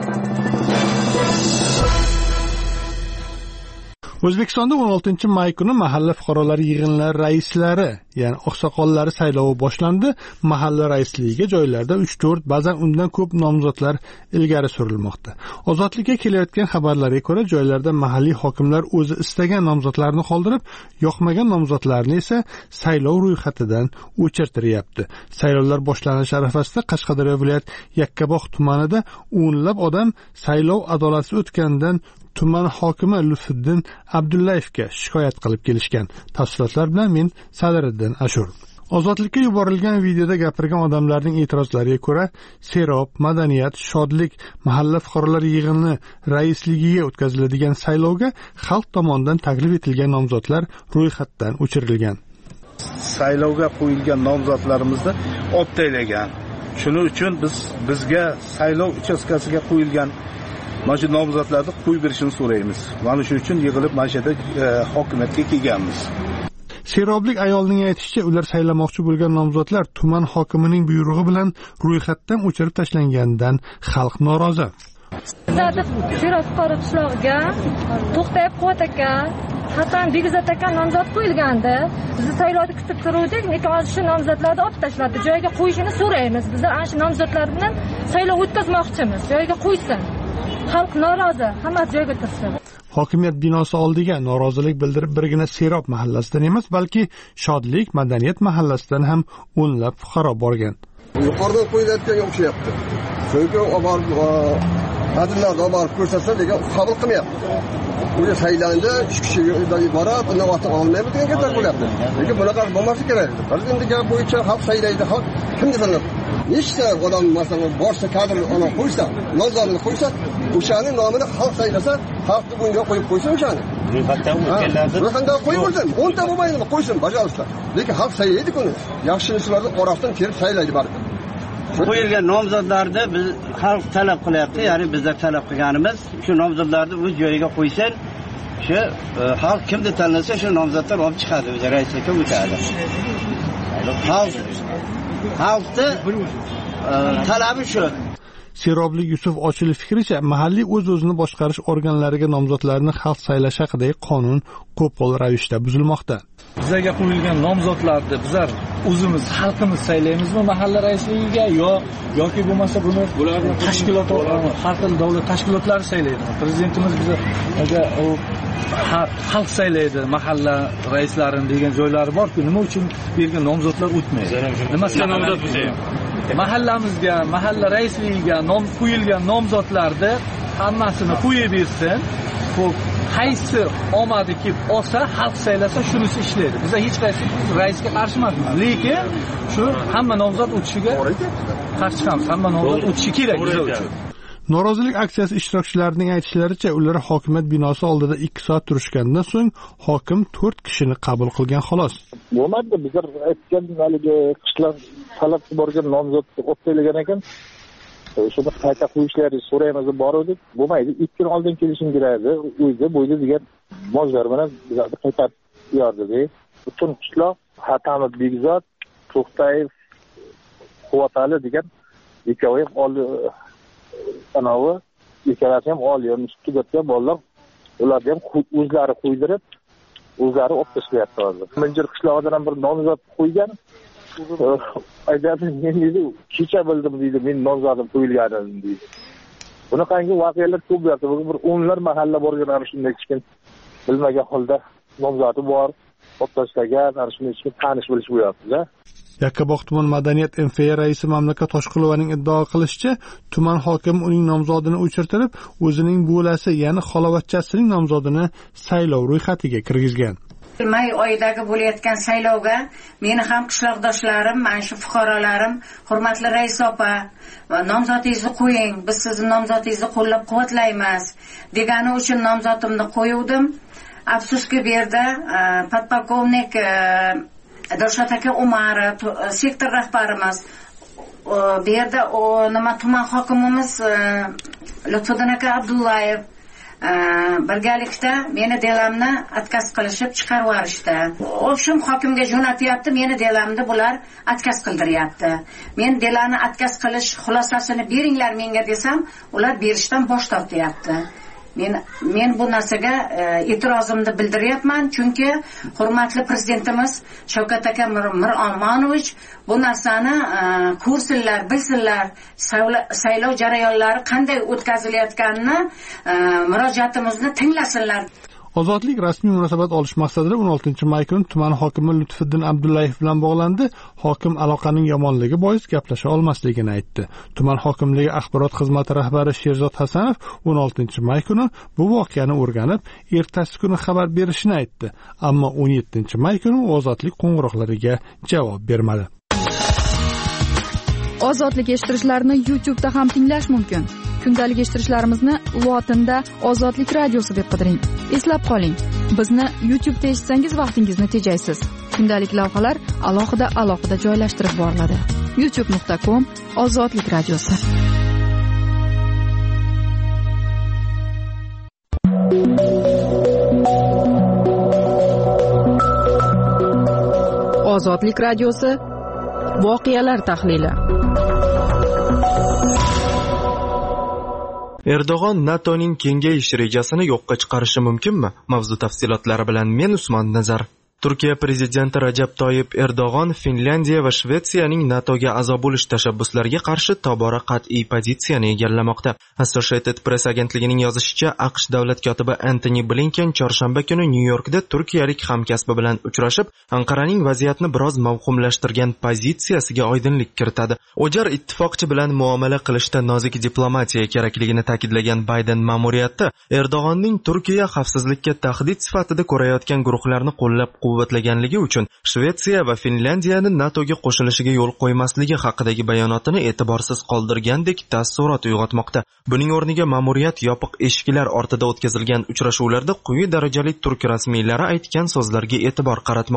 O'zbekistonda o'n oltinchi may kuni mahalla fuqarolar yig'inlari raislari, ya'ni oqsoqollari saylovi boshlandi. Mahalla raisligiga joylarda uch to'rt, ba'zan undan ko'p nomzodlar ilgari surilmoqda. Ozodlikka kelayotgan xabarlarga ko'ra, joylarda mahalliy hokimlar o'zi istagan nomzodlarni qoldirib, yoqmagan nomzodlarni esa saylov ro'yxatidan o'chirtiryapti. Saylovlar boshlanish arafasida Qashqadaryo viloyat Yakkabog' tumanida o'nlab odam saylov adolatsiz o'tganidan tuman hokimi Lutfiddin Abdullayevga shikoyat qilib kelishgan. Tafsilotlar bilan men Sadiriddin Ashur. Ozodlikka yuborilgan videoda gapirgan odamlarning e'tirozlariga ko'ra, Serob, Madaniyat, Shodlik mahalla fuqarolar yig'ini raisligiga o'tkaziladigan saylovga xalq tomonidan taklif etilgan nomzodlar ro'yxatdan o'chirilgan. Saylovga qo'yilgan nomzodlarimizni olib tashlagan. Shuning uchun biz bizga saylov uchastkasiga qo'yilgan mana shu nomzodlarni qo'yib berishini so'raymiz. Mana shu uchun yig'ilib mana shu yerda hokimiyatga kelganmiz. Seroblik ayolning aytishicha, ular saylamoqchi bo'lgan nomzodlar tuman hokimining buyrug'i bilan ro'yxatdan o'chirib tashlanganidan xalq norozi. Serob fuqaro qishlog'iga To'xtayib Quvvat aka, Hasan Begzod aka nomzod qo'yilgandi. Biz saylovni kutib turuvdik, lekin hozir shu nomzodlarni olib tashladi. Joyiga qo'yishini so'raymiz. Biz ana shu nomzodlar bilan saylov o'tkazmoqchimiz. Joyiga qo'ysin. Xalq norozi, hamma joyga tursin. Hokimiyat binosi oldiga norozilik bildirib birgina Serob mahallasidan emas, balki Shodlik, Madaniyat mahallasidan ham o'nlab fuqaro borgan. Yuqoridan qo'yilayotganga o'xshayapti. Chunki oborib hadillarni oborib ko'rsatsa degan qabul qilmayapti. U saylandi, uch kishidan iborat, uni otib olmaymiz degan gaplar bo'lyapti. Lekin bunaqa bo'lmasa kerak. Endi gap bo'yicha xalq saylaydi, xalq kimga tanlab? Nechta odam masalan boshqa kadr ona qo'ysa, nomzodini qo'ysa, o'shaning nomini xalq saylasa, xalq bunga qo'yib qo'ysin o'shani. Ro'yxatdan o'tganlarni ro'yxatdan qo'yib o'rdan, o'nta bo'lmaydimi? Qo'ysin, bajarishlar. Lekin xalq saylaydi-ku. Yaxshi ishlarni orasidan kelib saylaydi baribir. qo'yilgan nomzodlarni biz xalq talab qilyapti, ya'ni bizlar talab qilganimiz shu nomzodlarni o'z joyiga qo'ysin. Shu xalq kimni tanlasa shu nomzodlar olib chiqadi, o'zi raislikka o'tadi. Xalq xalqni talabi shu. Serobli Yusuf Ochil fikricha, mahalliy o'z-o'zini boshqarish organlariga nomzodlarni xalq saylash haqidagi qonun qo'pol ravishda buzilmoqda. Bizlarga qo'yilgan nomzodlarni bizlar o'zimiz xalqimiz saylaymizmi mahalla raisligiga yo yoki bo'lmasa buni tashkilot har xil davlat tashkilotlari saylaydi. Prezidentimiz bizga u xalq saylaydi mahalla raislarini degan joylari bor-ku, nima uchun bergan nomzodlar o'tmaydi? Nimasiga nomzod bo'lsa mahallamizga, mahalla raisligiga nom qo'yilgan nomzodlarni hammasini qo'yib bersin. Xo'p, qaysi omadi kelib olsa, xalq saylasa shunisi ishlaydi. Biz hech qaysi raisga qarshi emasmiz, lekin shu hamma nomzod o'tishiga qarshi chiqamiz. Hamma nomzod o'tishi kerak bizlar uchun. Norozilik aksiyasi ishtirokchilarining aytishlaricha, ular hokimiyat binosi oldida ikki soat turishgandan so'ng hokim to'rt kishini qabul qilgan xolos. Bo'lmadi, bizlar aytgan haligi qishloq talab borgan nomzodni o'tlaydigan ekan. Shuni qayta qo'yishlarini so'raymiz deb bordik. Bo'lmaydi, ikki kun oldin kelishim kerak edi. O'zi bo'yda degan mojlar bilan bizlarni qaytarib yordi. Butun qishloq Hatamid Begzod, To'xtayev, Quvvatali degan ikkovi ham oldi anavi ikkalasi ham oliy institutga bolalar, ularni ham o'zlari qo'ydirib, o'zlari olib tashlayapti hozir. Minjir qishlog'idan ham bir nomzod qo'ygan. Aytadi, men dedi, kecha bildim deydi, men nomzodim qo'yilganini deydi. Bunaqangi voqealar ko'p bo'lyapti. Bir o'nlar mahalla borgan ana shunday kichkin bilmagan holda nomzodi bor, olib tashlagan, ana shunday kichkin tanish bilish bo'lyapti-da. Yakkabog' tuman madaniyat M F A raisi Mamlakat Toshqulovaning iddao qilishicha, tuman hokimi uning nomzodini o'chirtirib, o'zining bo'lasi, ya'ni xolavachchasining nomzodini saylov ro'yxatiga kirgizgan. May oyidagi bo'layotgan saylovga meni ham qishloqdoshlarim, mana shu fuqarolarim, hurmatli rais opa, nomzodingizni qo'ying, biz sizning nomzodingizni qo'llab-quvvatlaymiz degani uchun nomzodimni qo'yuvdim. Afsuski bu yerda podpolkovnik Dilshod aka Umarov, sektor rahbarimiz, bu yerda nima tuman hokimimiz Lutfiddin aka Abdullayev birgalikda meni delamni atkaz qilishib chiqarib yuborishdi. O'shim hokimga jo'natyapti, meni delamni bular atkaz qildiryapti. Men delani atkaz qilish xulosasini beringlar menga desam, ular berishdan bosh tortyapti. Men men bu narsaga e'tirozimni bildiryapman, chunki hurmatli prezidentimiz Shavkat aka Miromonovich bu narsani ko'rsinlar, bilsinlar, saylov jarayonlari qanday o'tkazilayotganini, murojaatimizni tinglasinlar. Ozodlik rasmiy munosabat olish maqsadida o'n oltinchi may kuni tuman hokimi Lutfiddin Abdullayev bilan bog'landi. Hokim aloqaning yomonligi bois gaplasha olmasligini aytdi. Tuman hokimligi axborot xizmati rahbari Sherzod Hasanov o'n oltinchi may kuni bu voqeani o'rganib, ertasi kuni xabar berishini aytdi. Ammo o'n yettinchi may kuni ozodlik qo'ng'iroqlariga javob bermadi. Ozodlik eshittirishlarni YouTube da ham tinglash mumkin. Kundalik eshittirishlarimizni lotinda Ozodlik radiosi deb qidiring. Eslab qoling, bizni YouTube da eshitsangiz vaqtingizni tejaysiz. Kundalik lavhalar alohida alohida joylashtirib boriladi. youtube nuqta com Ozodlik radiosi. Ozodlik radiosi voqealar tahlili. Erdo'g'on NATOning kengayish rejasini yo'qqa chiqarishi mumkinmi? Mavzu tafsilotlari bilan men Usmon Nazar. Turkiya prezidenti Rajab Toyyib Erdo'g'on Finlyandiya va Shvetsiyaning NATOga a'zo bo'lish tashabbuslariga qarshi tobora qat'iy pozitsiyani egallamoqda. Associated Press agentligining yozishicha, AQSh davlat kotibi Antony Blinken chorshanba kuni Nyu-Yorkda turkiyalik hamkasbi bilan uchrashib, Anqaraning vaziyatni biroz mavhumlashtirgan pozitsiyasiga oydinlik kiritadi. O'jar ittifoqchi bilan muomala qilishda nozik diplomatiya kerakligini ta'kidlagan Bayden ma'muriyati Erdo'g'onning Turkiya xavfsizlikka tahdid sifatida ko'rayotgan guruhlarni qo'llab quvvatlaganligi uchun Shvetsiya va Finlyandiyani NATOga qo'shilishiga yo'l qo'ymasligi haqidagi bayonotini e'tiborsiz qoldirgandek taassurot uyg'otmoqda. Buning o'rniga ma'muriyat yopiq eshiklar ortida o'tkazilgan uchrashuvlarda quyi darajali turk rasmiylari aytgan so'zlarga e'tibor qaratmoqda.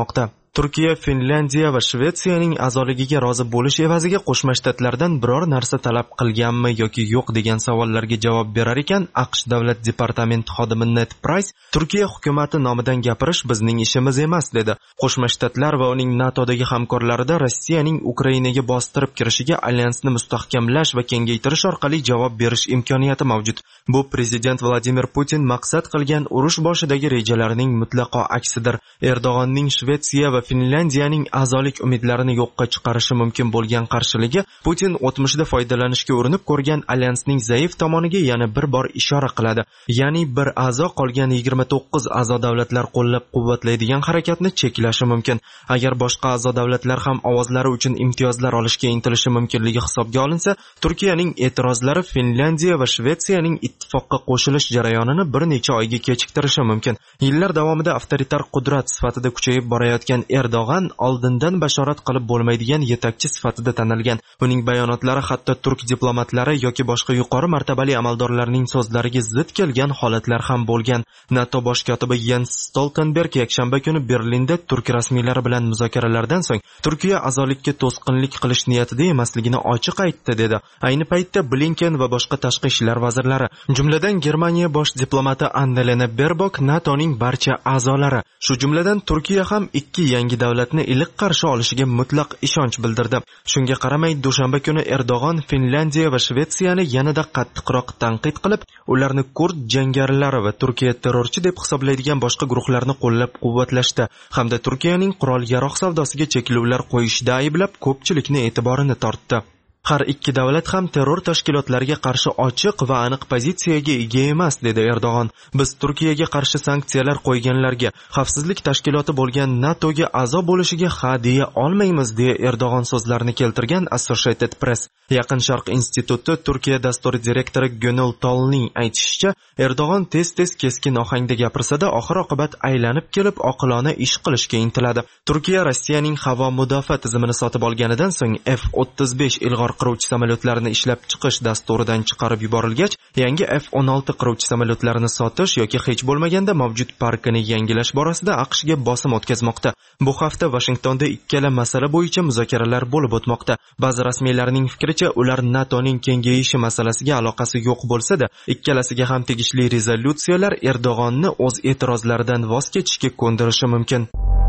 Turkiya, Finlandiya va Shvetsiyaning a'zoligiga rozi bo'lish evaziga Qo'shma Shtatlardan biror narsa talab qilganmi yoki yo'q degan savollarga javob berar ekan, AQSh davlat departamenti xodimi Ned Price Turkiya hukumati nomidan gapirish bizning ishimiz emas dedi. Qo'shma Shtatlar va uning NATOdagi hamkorlarida Rossiyaning Ukrainaga bostirib kirishiga alyansni mustahkamlash va kengaytirish orqali javob berish imkoniyati mavjud. Bu prezident Vladimir Putin maqsad qilgan urush boshidagi rejalarining mutlaqo aksidir. Erdo'g'onning Shvetsiya va Finlandiyaning a'zolik umidlarini yo'qqa chiqarishi mumkin bo'lgan qarshiligi Putin o'tmishda foydalanishga urinib ko'rgan alyansning zaif tomoniga yana bir bor ishora qiladi. Ya'ni bir a'zo qolgan yigirma to'qqiz a'zo davlatlar qo'llab-quvvatlaydigan harakatni cheklashi mumkin. Agar boshqa a'zo davlatlar ham ovozlari uchun imtiyozlar olishga intilishi mumkinligi hisobga olinsa, Turkiyaning e'tirozlari Finlandiya va Shvetsiyaning ittifoqqa qo'shilish jarayonini bir necha oyga kechiktirishi mumkin. Yillar davomida avtoritar qudrat sifatida kuchayib borayotgan Erdo'g'an oldindan bashorat qilib bo'lmaydigan yetakchi sifatida tanilgan. Uning bayonotlari hatto turk diplomatlari yoki boshqa yuqori martabali amaldorlarning so'zlariga zid kelgan holatlar ham bo'lgan. NATO bosh kotibi Jens Stoltenberg yakshanba kuni Berlinda turk rasmiylari bilan muzokaralardan so'ng Turkiya a'zolikka to'sqinlik qilish niyatida emasligini ochiq aytdi dedi. Ayni paytda Blinken va boshqa tashqi ishlar vazirlari, jumladan Germaniya bosh diplomati Annalena Baerbock, NATOning barcha a'zolari, shu jumladan Turkiya ham ikki yangi davlatni iliq qarshi olishiga mutlaq ishonch bildirdi. Shunga qaramay, dushanba kuni Erdo'g'on Finlandiya va Shvetsiyani yanada qattiqroq tanqid qilib, ularni kurd jangarilari va Turkiya terrorchi deb hisoblaydigan boshqa guruhlarni qo'llab-quvvatlashda hamda Turkiyaning qurol-yarog' savdosiga cheklovlar qo'yishda ayblab ko'pchilikni e'tiborini tortdi. Har ikki davlat ham terror tashkilotlariga qarshi ochiq va aniq pozitsiyaga ega emas, dedi Erdo'g'on. Biz Turkiyaga qarshi sanksiyalar qo'yganlarga, xavfsizlik tashkiloti bo'lgan NATOga a'zo bo'lishiga ha deya olmaymiz, deya Erdo'g'on so'zlarini keltirgan Associated Press. Yaqin Sharq instituti Turkiya dasturi direktori Gönül Tolning aytishicha, Erdo'g'on tez-tez keskin ohangda gapirsa-da, oxir-oqibat aylanib kelib oqilona ish qilishga intiladi. Turkiya Rossiyaning havo mudofaa tizimini sotib olganidan so'ng F o'ttiz besh ilg'or qiruvchi samolyotlarini ishlab chiqish dasturidan chiqarib yuborilgach, yangi F o'n olti qiruvchi samolyotlarini sotish yoki hech bo'lmaganda mavjud parkini yangilash borasida AQShga bosim o'tkazmoqda. Bu hafta Washingtonda ikkala masala bo'yicha muzokaralar bo'lib o'tmoqda. Ba'zi rasmiylarning fikricha, ular NATOning kengayishi masalasiga aloqasi yo'q bo'lsa-da, ikkalasiga ham tegishli rezolyutsiyalar Erdo'g'onni o'z e'tirozlaridan voz kechishga ko'ndirishi mumkin.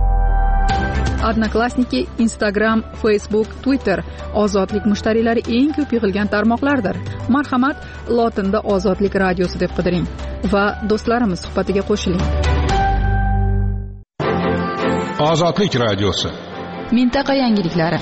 Odnoklassniki, Instagram, Facebook, Twitter ozodlik mushtariylari eng ko'p yig'ilgan tarmoqlardir. Marhamat, lotinda Ozodlik radiosi deb qidiring va do'stlarimiz suhbatiga qo'shiling. Ozodlik radiosi. Mintaqa yangiliklari.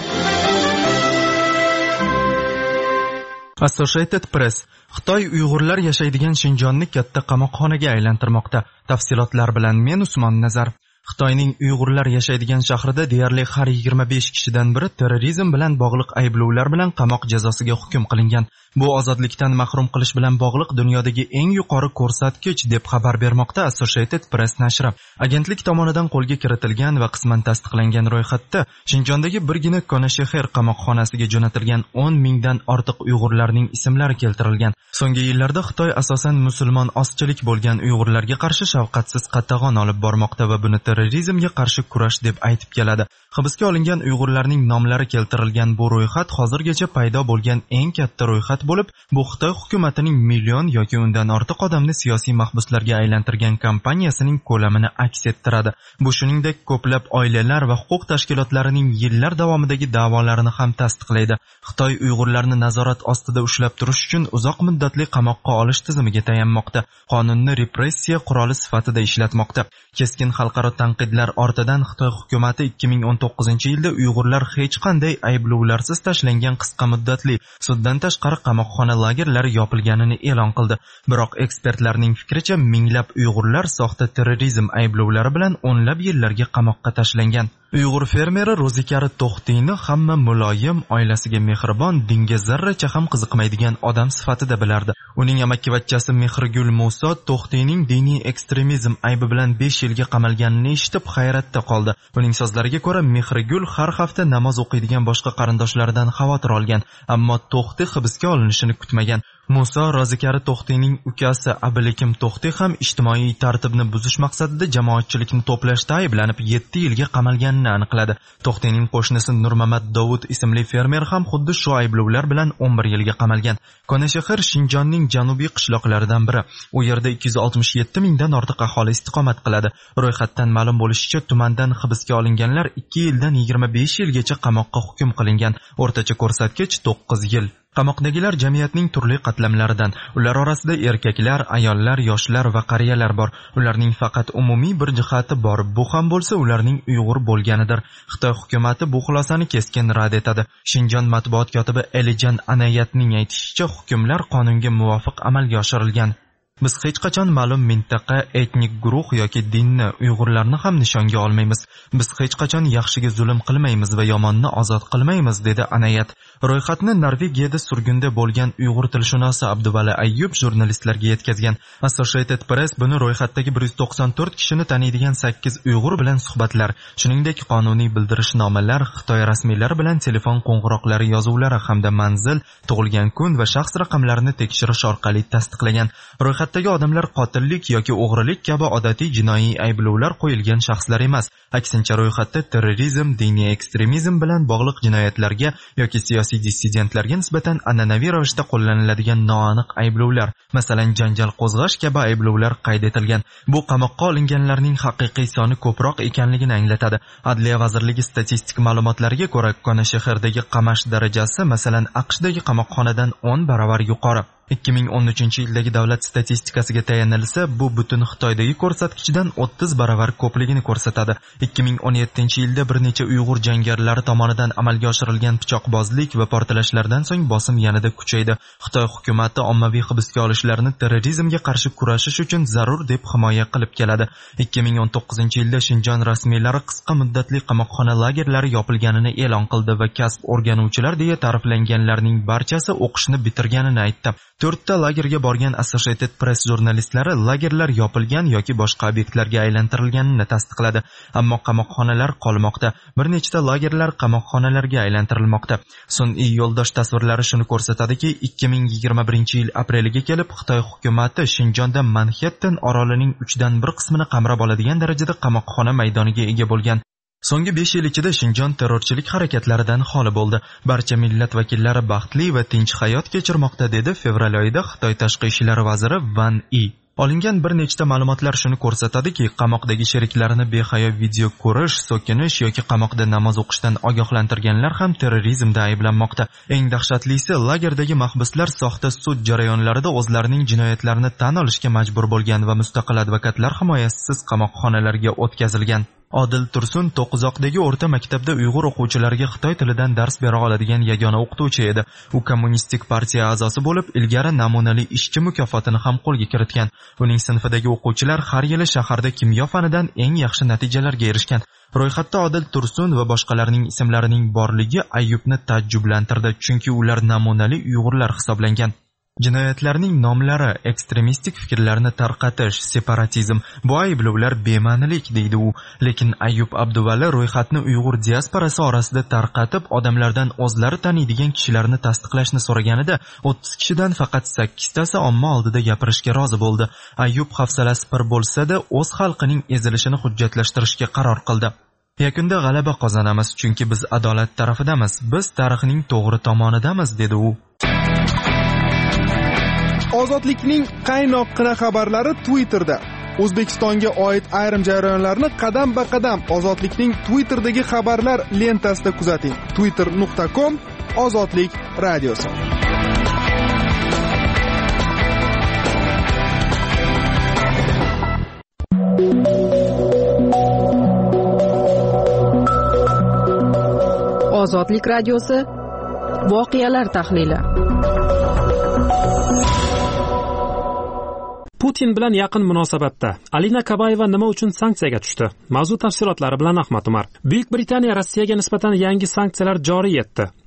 Associated Press Xitoy Uyg'urlar yashaydigan Shinjonni katta qamoqxonaga aylantirmoqda. Tafsilotlar bilan men Usmon Nazar. Xitoyning Uyg'urlar yashaydigan shahrida deyarli har yigirma besh kishidan biri terrorizm bilan bog'liq ayblovlar bilan qamoq jazosiga hukm qilingan. Bu ozodlikdan mahrum qilish bilan bog'liq dunyodagi eng yuqori ko'rsatkich deb xabar bermoqda Associated Press nashri. Agentlik tomonidan qo'lga kiritilgan va qisman tasdiqlangan ro'yxatda Shinjondagi birgina Konashexer qamoqxonasiga jo'natilgan o'n mingdan ortiq Uyg'urlarning ismlari keltirilgan. So'nggi yillarda Xitoy asosan musulmon ozchilik bo'lgan Uyg'urlarga qarshi shafqatsiz qatag'on olib bormoqda va buni terrorizmga qarshi kurash deb aytib keladi. Hibsga olingan Uyg'urlarning nomlari keltirilgan bu ro'yxat hozirgacha paydo bo'lgan eng katta ro'yxat bo'lib, bu Xitoy hukumatining million yoki undan ortiq odamni siyosiy mahbuslarga aylantirgan kampaniyasining ko'lamini aks ettiradi. Bu shuningdek ko'plab oilalar va huquq tashkilotlarining yillar davomidagi da'volarini ham tasdiqlaydi. Xitoy Uyg'urlarni nazorat ostida ushlab turish uchun uzoq muddatli qamoqqa olish tizimiga tayanmoqda. Qonunni repressiya quroli sifatida ishlatmoqda. Keskin xalqaro tanqidlar ortidan Xitoy hukumati ikki ming o'n to'qqizinchi yilda Uyg'urlar hech qanday ayblovlarsiz tashlangan qisqa muddatli suddan tashqari qamoqxona lagerlari yopilganini e'lon qildi. Biroq ekspertlarning fikricha, minglab Uyg'urlar soxta terrorizm ayblovlari bilan o'nlab yillarga qamoqqa tashlangan. Uyg'ur fermeri Ro'zikari To'xtiyni hamma muloyim, oilasiga mehribon, dinga zarracha ham qiziqmaydigan odam sifatida bilardi. Uning amakkivachchasi Mehrgul Muso To'xtiyning diniy ekstremizm aybi bilan besh yilga qamalganini eshitib hayratda qoldi. Uning so'zlariga ko'ra, Mehrgul har hafta namoz o'qiydigan boshqa qarindoshlaridan xavotir olgan, ammo To'xti hibsga olinishini kutmagan. Musa Rozikari To'xtiyning ukasi Abilikim To'xtiy ham ijtimoiy tartibni buzish maqsadida jamoatchilikni to'plashda ayblanib yetti yilga qamalganini aniqladi. To'xtiyning qo'shnisi Nurmamat Dovud ismli fermer ham xuddi shu ayblovlar bilan o'n bir yilga qamalgan. Konashahar Shinjonning janubiy qishloqlaridan biri. U yerda ikki yuz oltmish yetti mingdan ortiq aholi istiqomat qiladi. Ro'yxatdan ma'lum bo'lishicha, tumandan hibsga olinganlar ikki yildan yigirma besh yilgacha qamoqqa hukm qilingan. O'rtacha ko'rsatkich to'qqiz yil. Qamoqdagilar jamiyatning turli qatlamlaridan. Ular orasida erkaklar, ayollar, yoshlar va qariyalar bor. Ularning faqat umumiy bir jihati bor. Bu ham bo'lsa ularning Uyg'ur bo'lganidir. Xitoy hukumatı bu xulosani keskin rad etadi. Shinjon matbuot kotibi Elijan Anayatning aytishicha, hukmlar qonunga muvofiq amalga oshirilgan. Biz hech qachon ma'lum mintaqa, etnik guruh yoki dinni, Uyg'urlarni ham nishonga olmaymiz. Biz hech qachon yaxshiga zulm qilmaymiz va yomonni ozod qilmaymiz, dedi Anayat. Ro'yxatni Norvegiyada surgunda bo'lgan Uyg'ur tilshunosi Abduvali Ayyub jurnalistlarga yetkazgan. Associated Press buni ro'yxatdagi bir yuz to'qson to'rt kishini taniydigan sakkiz Uyg'ur bilan suhbatlar, shuningdek qonuniy bildirishnomalar, Xitoy rasmiylari bilan telefon qo'ng'iroqlari yozuvlari hamda manzil, tug'ilgan kun va shaxs raqamlarini tekshirish orqali tasdiqlagan. Ro'yxat Ro'yxatdagi odamlar qotillik yoki o'g'rilik kabi odatiy jinoiy ayblovlar qo'yilgan shaxslar emas. Aksincha, ro'yxatda terrorizm, diniy ekstremizm bilan bog'liq jinoyatlarga yoki siyosiy dissidentlarga nisbatan an'anaviy ravishda qo'llaniladigan noaniq ayblovlar, masalan, janjal qo'zg'ash kabi ayblovlar qayd etilgan. Bu qamoqqa olinganlarning haqiqiy soni ko'proq ekanligini anglatadi. Adliya vazirligi statistik ma'lumotlariga ko'ra, Konashahardagi qamash darajasi, masalan, AQShdagi qamoqxonadan o'n baravar yuqori. ikki ming o'n uchinchi yildagi davlat statistikasiga tayanilsa, bu butun Xitoydagi ko'rsatkichdan o'ttiz baravar ko'pligini ko'rsatadi. ikki ming o'n yettinchi yilda bir necha Uyg'ur jangarilari tomonidan amalga oshirilgan pichoqbozlik va portlashlardan so'ng bosim yanada kuchaydi. Xitoy hukumati ommaviy hibsga olishlarni terrorizmga qarshi kurashish uchun zarur deb himoya qilib keladi. ikki ming o'n to'qqizinchi yilda Shinjon rasmiylari qisqa muddatli qamoqxona lagerlari yopilganini e'lon qildi va kasb o'rganuvchilar deya ta'riflanganlarning barchasi o'qishni bitirganini aytdi. To'rtta lagerga borgan Associated Press jurnalistlari lagerlar yopilgan yoki boshqa obyektlarga aylantirilganini tasdiqladi. Ammo qamoqxonalar qolmoqda. Bir nechta lagerlar qamoqxonalarga aylantirilmoqda. Sun'iy yo'ldosh tasvirlari shuni ko'rsatadiki, ikki ming yigirma birinchi yil apreliga kelib Xitoy hukumati Shinjonda Manhattan orolining uchdan bir qismini qamrab oladigan darajada qamoqxona maydoniga ega bo'lgan. So'nggi besh yil ichida Shinjon terrorchilik harakatlaridan xoli bo'ldi. Barcha millat vakillari baxtli va tinch hayot kechirmoqda, dedi fevral oyida Xitoy tashqi ishlar vaziri Van Yi. Olingan bir nechta ma'lumotlar shuni ko'rsatadiki, qamoqdagi sheriklarini behayo video ko'rish, so'kinish yoki qamoqda namoz o'qishdan ogohlantirganlar ham terrorizmda ayblanmoqda. Eng dahshatlisi, lagerdagi mahbuslar soxta sud jarayonlarida o'zlarining jinoyatlarini tan olishga majbur bo'lgan va mustaqil advokatlar himoyasisiz qamoqxonalarga o'tkazilgan. Odil Tursun To'qizoqdagi o'rta maktabda Uyg'ur o'quvchilariga Xitoy tilidan dars bera oladigan yagona o'qituvchi edi. U kommunistik partiya a'zosi bo'lib, ilgari namunali ishchi mukofotini ham qo'lga kiritgan. Uning sinfidagi o'quvchilar har yili shaharda kimyo fanidan eng yaxshi natijalarga erishgan. Ro'yxatda Odil Tursun va boshqalarning ismlarining borligi Ayyubni taajjublantirdi, chunki ular namunali Uyg'urlar hisoblangan. Jinoyatlarning nomlari, ekstremistik fikrlarni tarqatish, separatizm, bu ayblovlar bema'nilik, deydi u. Lekin Ayyub Abduvali ro'yxatni Uyg'ur diasporasi orasida tarqatib, odamlardan o'zlari taniydigan kishilarni tasdiqlashni so'raganida, o'ttiz kishidan faqat sakkiztasi omma oldida gapirishga rozi bo'ldi. Ayyub hafsalasi pir bo'lsa-da, o'z xalqining ezilishini hujjatlashtirishga qaror qildi. Yakunda g'alaba qozonamiz, chunki biz adolat tarafidamiz, biz tarixning to'g'ri tomonidamiz, dedi u. Ozodlikning qaynoqqina xabarlari Twitterda. O'zbekistonga oid ayrim jarayonlarni qadam-ba-qadam Ozodlikning Twitterdagi xabarlar lentasida kuzating. twitter nuqta com Ozodlik radiosi. Ozodlik radiosi voqealar tahlili. Putin bilan yaqin munosabatda Alina Kabayeva nima uchun sanksiyaga tushdi? Mavzu tafsilotlari bilan Ahmad Umar. Buyuk Britaniya Rossiyaga nisbatan yangi sanksiyalar joriy etdi.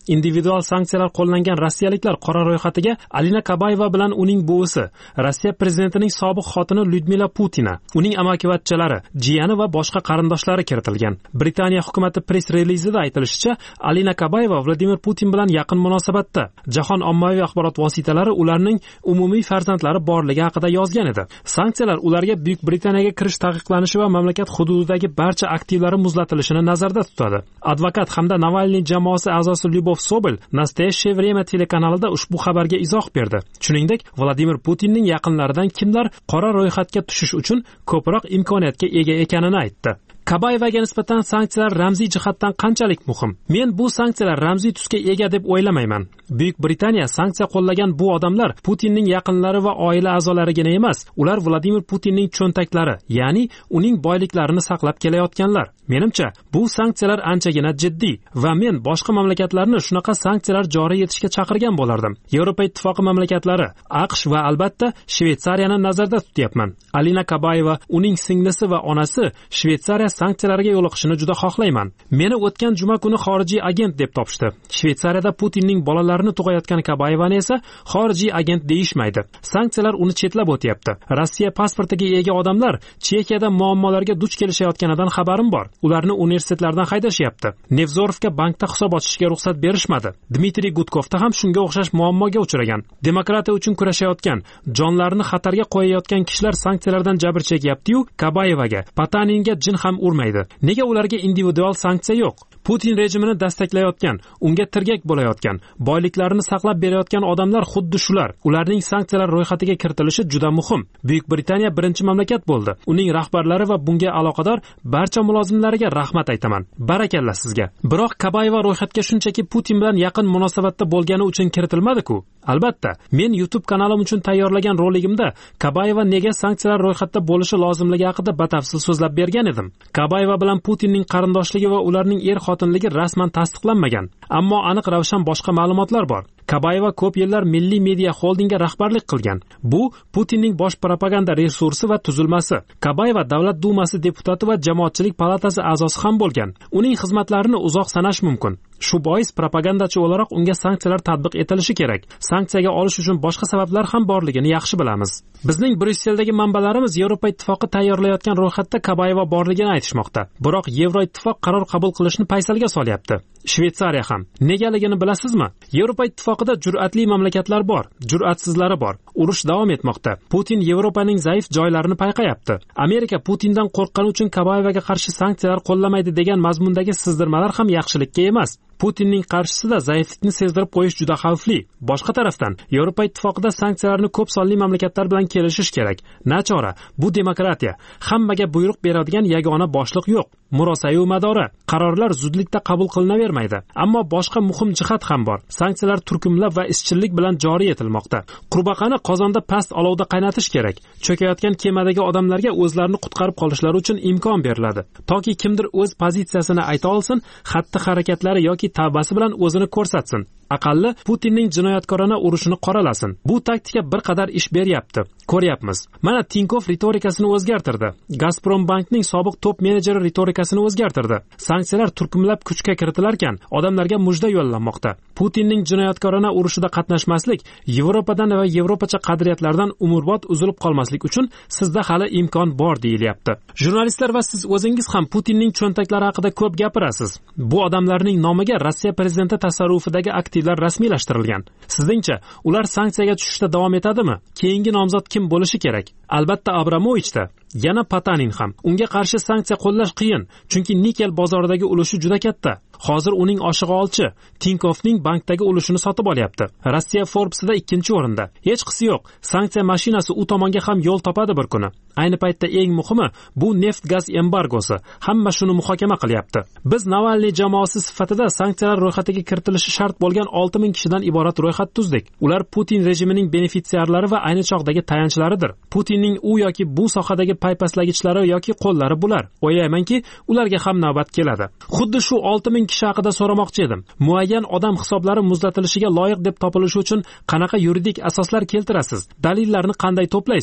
Individual sanksiyalar qo'llangan rossiyaliklar qora ro'yxatiga Alina Kabayeva bilan uning buvisi, Rossiya prezidentining sobiq xotini Lyudmila Putina, uning amakivachchalari, jiyani va boshqa qarindoshlari kiritilgan. Britaniya hukumati press relizida aytilishicha, Alina Kabayeva Vladimir Putin bilan yaqin munosabatda. Jahon ommaviy axborot vositalari ularning umumiy farzandlari borligi haqida yozgan edi. Sanksiyalar ularga Buyuk Britaniyaga kirish taqiqlanishi va mamlakat hududidagi barcha aktivlari muzlatilishini nazarda tutadi. Advokat hamda Navalniy jamoasi a'zosi Lyubov Sobel Nastoящее время telekanalida ushbu xabarga izoh berdi. Shuningdek, Vladimir Putinning yaqinlaridan kimlar qora ro'yxatga tushish uchun ko'proq imkoniyatga ega ekanini aytdi. Kabayevaga nisbatan sanksiyalar ramziy jihatdan qanchalik muhim? Men bu sanksiyalar ramziy tusga ega deb o'ylamayman. Buyuk Britaniya sanksiya qo'llagan bu odamlar Putinning yaqinlari va oila a'zolarigina emas, ular Vladimir Putinning cho'ntaklari, ya'ni uning boyliklarini saqlab kelayotganlar. Menimcha, bu sanksiyalar anchagina jiddiy va men boshqa mamlakatlarni shunaqa sanksiyalar joriy etishga chaqirgan bo'lardim. Yevropa Ittifoqi mamlakatlari, AQSh va albatta Shvetsariyani nazarda tutyapman. Alina Kabayeva, uning singlisi va onasi Shvetsariya sanksiyalarga yo'liqishini juda xohlayman. Meni o'tgan juma kuni xorijiy agent deb topishdi. Shvetsariyada Putinning bolalarini tug'ayotgan Kabayevani esa xorijiy agent deyishmaydi. Sanksiyalar uni chetlab o'tyapti. Rossiya pasportiga ega odamlar Chexiyada muammolarga duch kelishayotganidan xabarim bor. Ularni universitetlardan haydashyapti. Nevzorovga bankda hisob ochishga ruxsat berishmadi. Dmitriy Gudkovda ham shunga o'xshash muammoga uchragan. Demokratiya uchun kurashayotgan, jonlarini xatarga qo'yayotgan kishilar sanksiyalardan jabr chekyapti-yu, Kabayevaga, Pataninga jin ham urmaydi. Nega ularga individual sanksiya yo'q? Putin rejimini dastaklayotgan, unga tirgak bo'layotgan, boyliklarini saqlab berayotgan odamlar xuddi shular. Ularning sanksiyalar ro'yxatiga kiritilishi juda muhim. Buyuk Britaniya birinchi mamlakat bo'ldi. Uning rahbarlari va bunga aloqador barcha mulozimlariga rahmat aytaman. Barakalla sizga. Biroq Kabayeva ro'yxatga shunchaki Putin bilan yaqin munosabatda bo'lgani uchun kiritilmadi-ku. Albatta, men YouTube kanalim uchun tayyorlagan roligimda Kabayeva nega sanksiyalar ro'yxatda bo'lishi lozimligi haqida batafsil so'zlab bergan edim. Kabayeva bilan Putinning qarindoshligi va ularning er xotinligi rasman tasdiqlanmagan, ammo aniq ravshan boshqa ma'lumotlar bor. Kabayeva ko'p yillar Milliy media xoldingga rahbarlik qilgan. Bu Putinning bosh propaganda resursi va tuzilmasi. Kabayeva Davlat dumasi deputati va Jamoatchilik palatasi a'zosi ham bo'lgan. Uning xizmatlarini uzoq sanash mumkin. Shu bois propagandachi o'laroq unga sanksiyalar tatbiq etilishi kerak. Sanksiyaga olish uchun boshqa sabablar ham borligini yaxshi bilamiz. Bizning Brusseldagi manbalarimiz Yevropa Ittifoqi tayyorlayotgan ro'yxatda Kabayeva borligini aytishmoqda. Biroq Yevroittifoq qaror qabul qilishni paysalga solyapti. Shvetsariya ham. Negaligini bilasizmi? Yevropa Ittifoqida jur'atli mamlakatlar bor, jur'atsizlari bor. Urush davom etmoqda. Putin Yevropaning zaif joylarini payqayapti. Amerika Putindan qo'rqqani uchun Kabayevaga qarshi sanksiyalar qo'llamaydi degan mazmundagi sizdirmalar ham yaxshilikka emas. Putinning qarshisida zaiflikni sezdirib qo'yish juda xavfli. Boshqa tarafdan, Yevropa Ittifoqida sanksiyalarni ko'p sonli mamlakatlar bilan kelishish kerak. Nachora, bu demokratiya. Hammaga buyruq beradigan yagona boshliq yo'q. Murosa-yu madora. Qarorlar zudlikda qabul qilinavermaydi. Ammo boshqa muhim jihat ham bor. Sanksiyalar turkumlab va izchillik bilan joriy etilmoqda. Qurbaqani qozonda past olovda qaynatish kerak. Cho'kayotgan kemadagi odamlarga o'zlarini qutqarib qolishlari uchun imkon beriladi. Toki kimdir o'z pozitsiyasini ayta olsin, xatti-harakatlari yoki tavbasi bilan o'zini ko'rsatsin. Aqalli Putinning jinoyatkorona urushini qoralasin. Bu taktika bir qadar ish beryapti. Ko'ryapmiz. Mana Tinkov ritorikasini o'zgartirdi. Gazprom bankning sobiq top menejeri ritorikasini o'zgartirdi. Sanksiyalar turkumlab kuchga kiritilarkan, odamlarga mujda yo'llanmoqda. Putinning jinoyatkorona urushida qatnashmaslik, Yevropadan va yevropacha qadriyatlardan umrbod uzilib qolmaslik uchun sizda hali imkon bor deyilyapti. Jurnalistlar va siz o'zingiz ham Putinning cho'ntaklari haqida ko'p gapirasiz. Bu odamlarning nomiga Rossiya prezidenti tasarrufidagi aktivlar rasmiylashtirilgan. Sizningcha, ular sanksiyaga tushishda davom etadimi? Keyingi nomzod kim bo'lishi kerak? Albatta Abramovichda. Yana Patanin ham. Unga qarshi sanksiya qo'llash qiyin, chunki nikel bozoridagi ulushi juda katta. Hozir uning oshig'i olchi Tinkovning bankdagi ulushini sotib olyapti. Rossiya Forbes'da ikkinchi o'rinda. Hech qisi yo'q. Sanksiya mashinasi u tomonga ham yo'l topadi bir kuni. Ayni paytda eng muhimi bu neft-gaz embargosi. Hamma shuni muhokama qilyapti. Biz Navalniy jamoasi sifatida sanksiyalar ro'yxatiga kiritilishi shart bo'lgan olti ming kishidan iborat ro'yxat tuzdik. Ular Putin rejimining benefitsiarlari va ayni chog'dagi tayanchlaridir. Putinning u yoki bu sohadagi paypaslagichlari yoki qo'llari bular. O'ylaymanki, ularga ham navbat keladi. Xuddi shu olti ming kishi haqida so'ramoqchi edim. Muayyan odam hisoblari muzlatilishiga loyiq deb topilishi uchun qanaqa yuridik asoslar keltirasiz? Dalillarni qanday to'playsiz?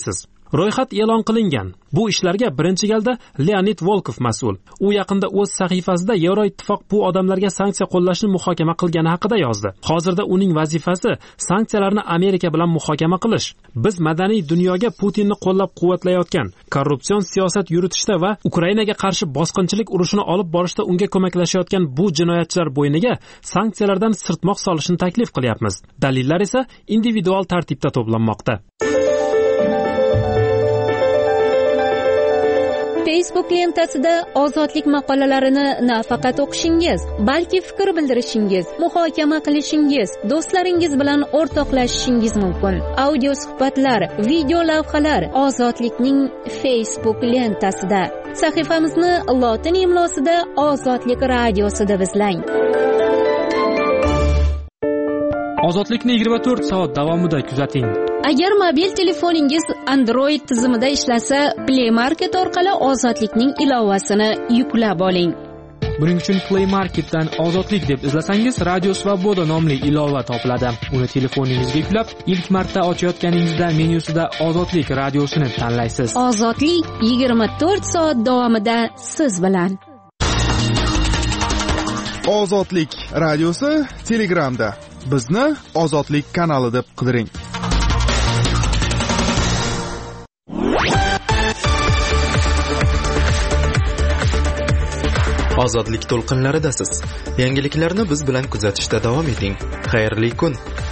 Ro'yxat e'lon qilingan. Bu ishlarga birinchi galda Leonid Volkov mas'ul. U yaqinda o'z sahifasida Yevroittifoq bu odamlarga sanksiya qo'llashni muhokama qilgani haqida yozdi. Hozirda uning vazifasi sanksiyalarni Amerika bilan muhokama qilish. Biz madaniy dunyoga Putinni qo'llab-quvvatlayotgan, korrupsion siyosat yuritishda va Ukrainaga qarshi bosqinchilik urushini olib borishda unga ko'maklashayotgan bu jinoyatchilar bo'yniga sanksiyalardan sirtmoq solishni taklif qilyapmiz. Dalillar esa individual tartibda to'planmoqda. Facebook lentasida ozodlik maqolalarini nafaqat o'qishingiz, balki fikr bildirishingiz, muhokama qilishingiz, do'stlaringiz bilan o'rtoqlashishingiz mumkin. Audio suhbatlar, video lavhalar Ozodlikning Facebook lentasida. Sahifamizni lotin imlosida Ozodlik radiosida deb izlang. Ozodlikni yigirma to'rt soat davomida kuzating. Agar mobil telefoningiz Android tizimida ishlasa, Play Market orqali Ozodlikning ilovasini yuklab oling. Buning uchun Play Marketdan Ozodlik deb izlasangiz, Radio Svoboda nomli ilova topiladi. Uni telefoningizga yuklab, ilk marta ochayotganingizda menyusida Ozodlik radiosini tanlaysiz. Ozodlik yigirma to'rt soat davomida siz bilan. Ozodlik radiosi Telegramda. Bizni Ozodlik kanali deb qidiring. Ozodlik to'lqinlaridasiz. Yangiliklarni biz bilan kuzatishda davom eting. Xayrli kun.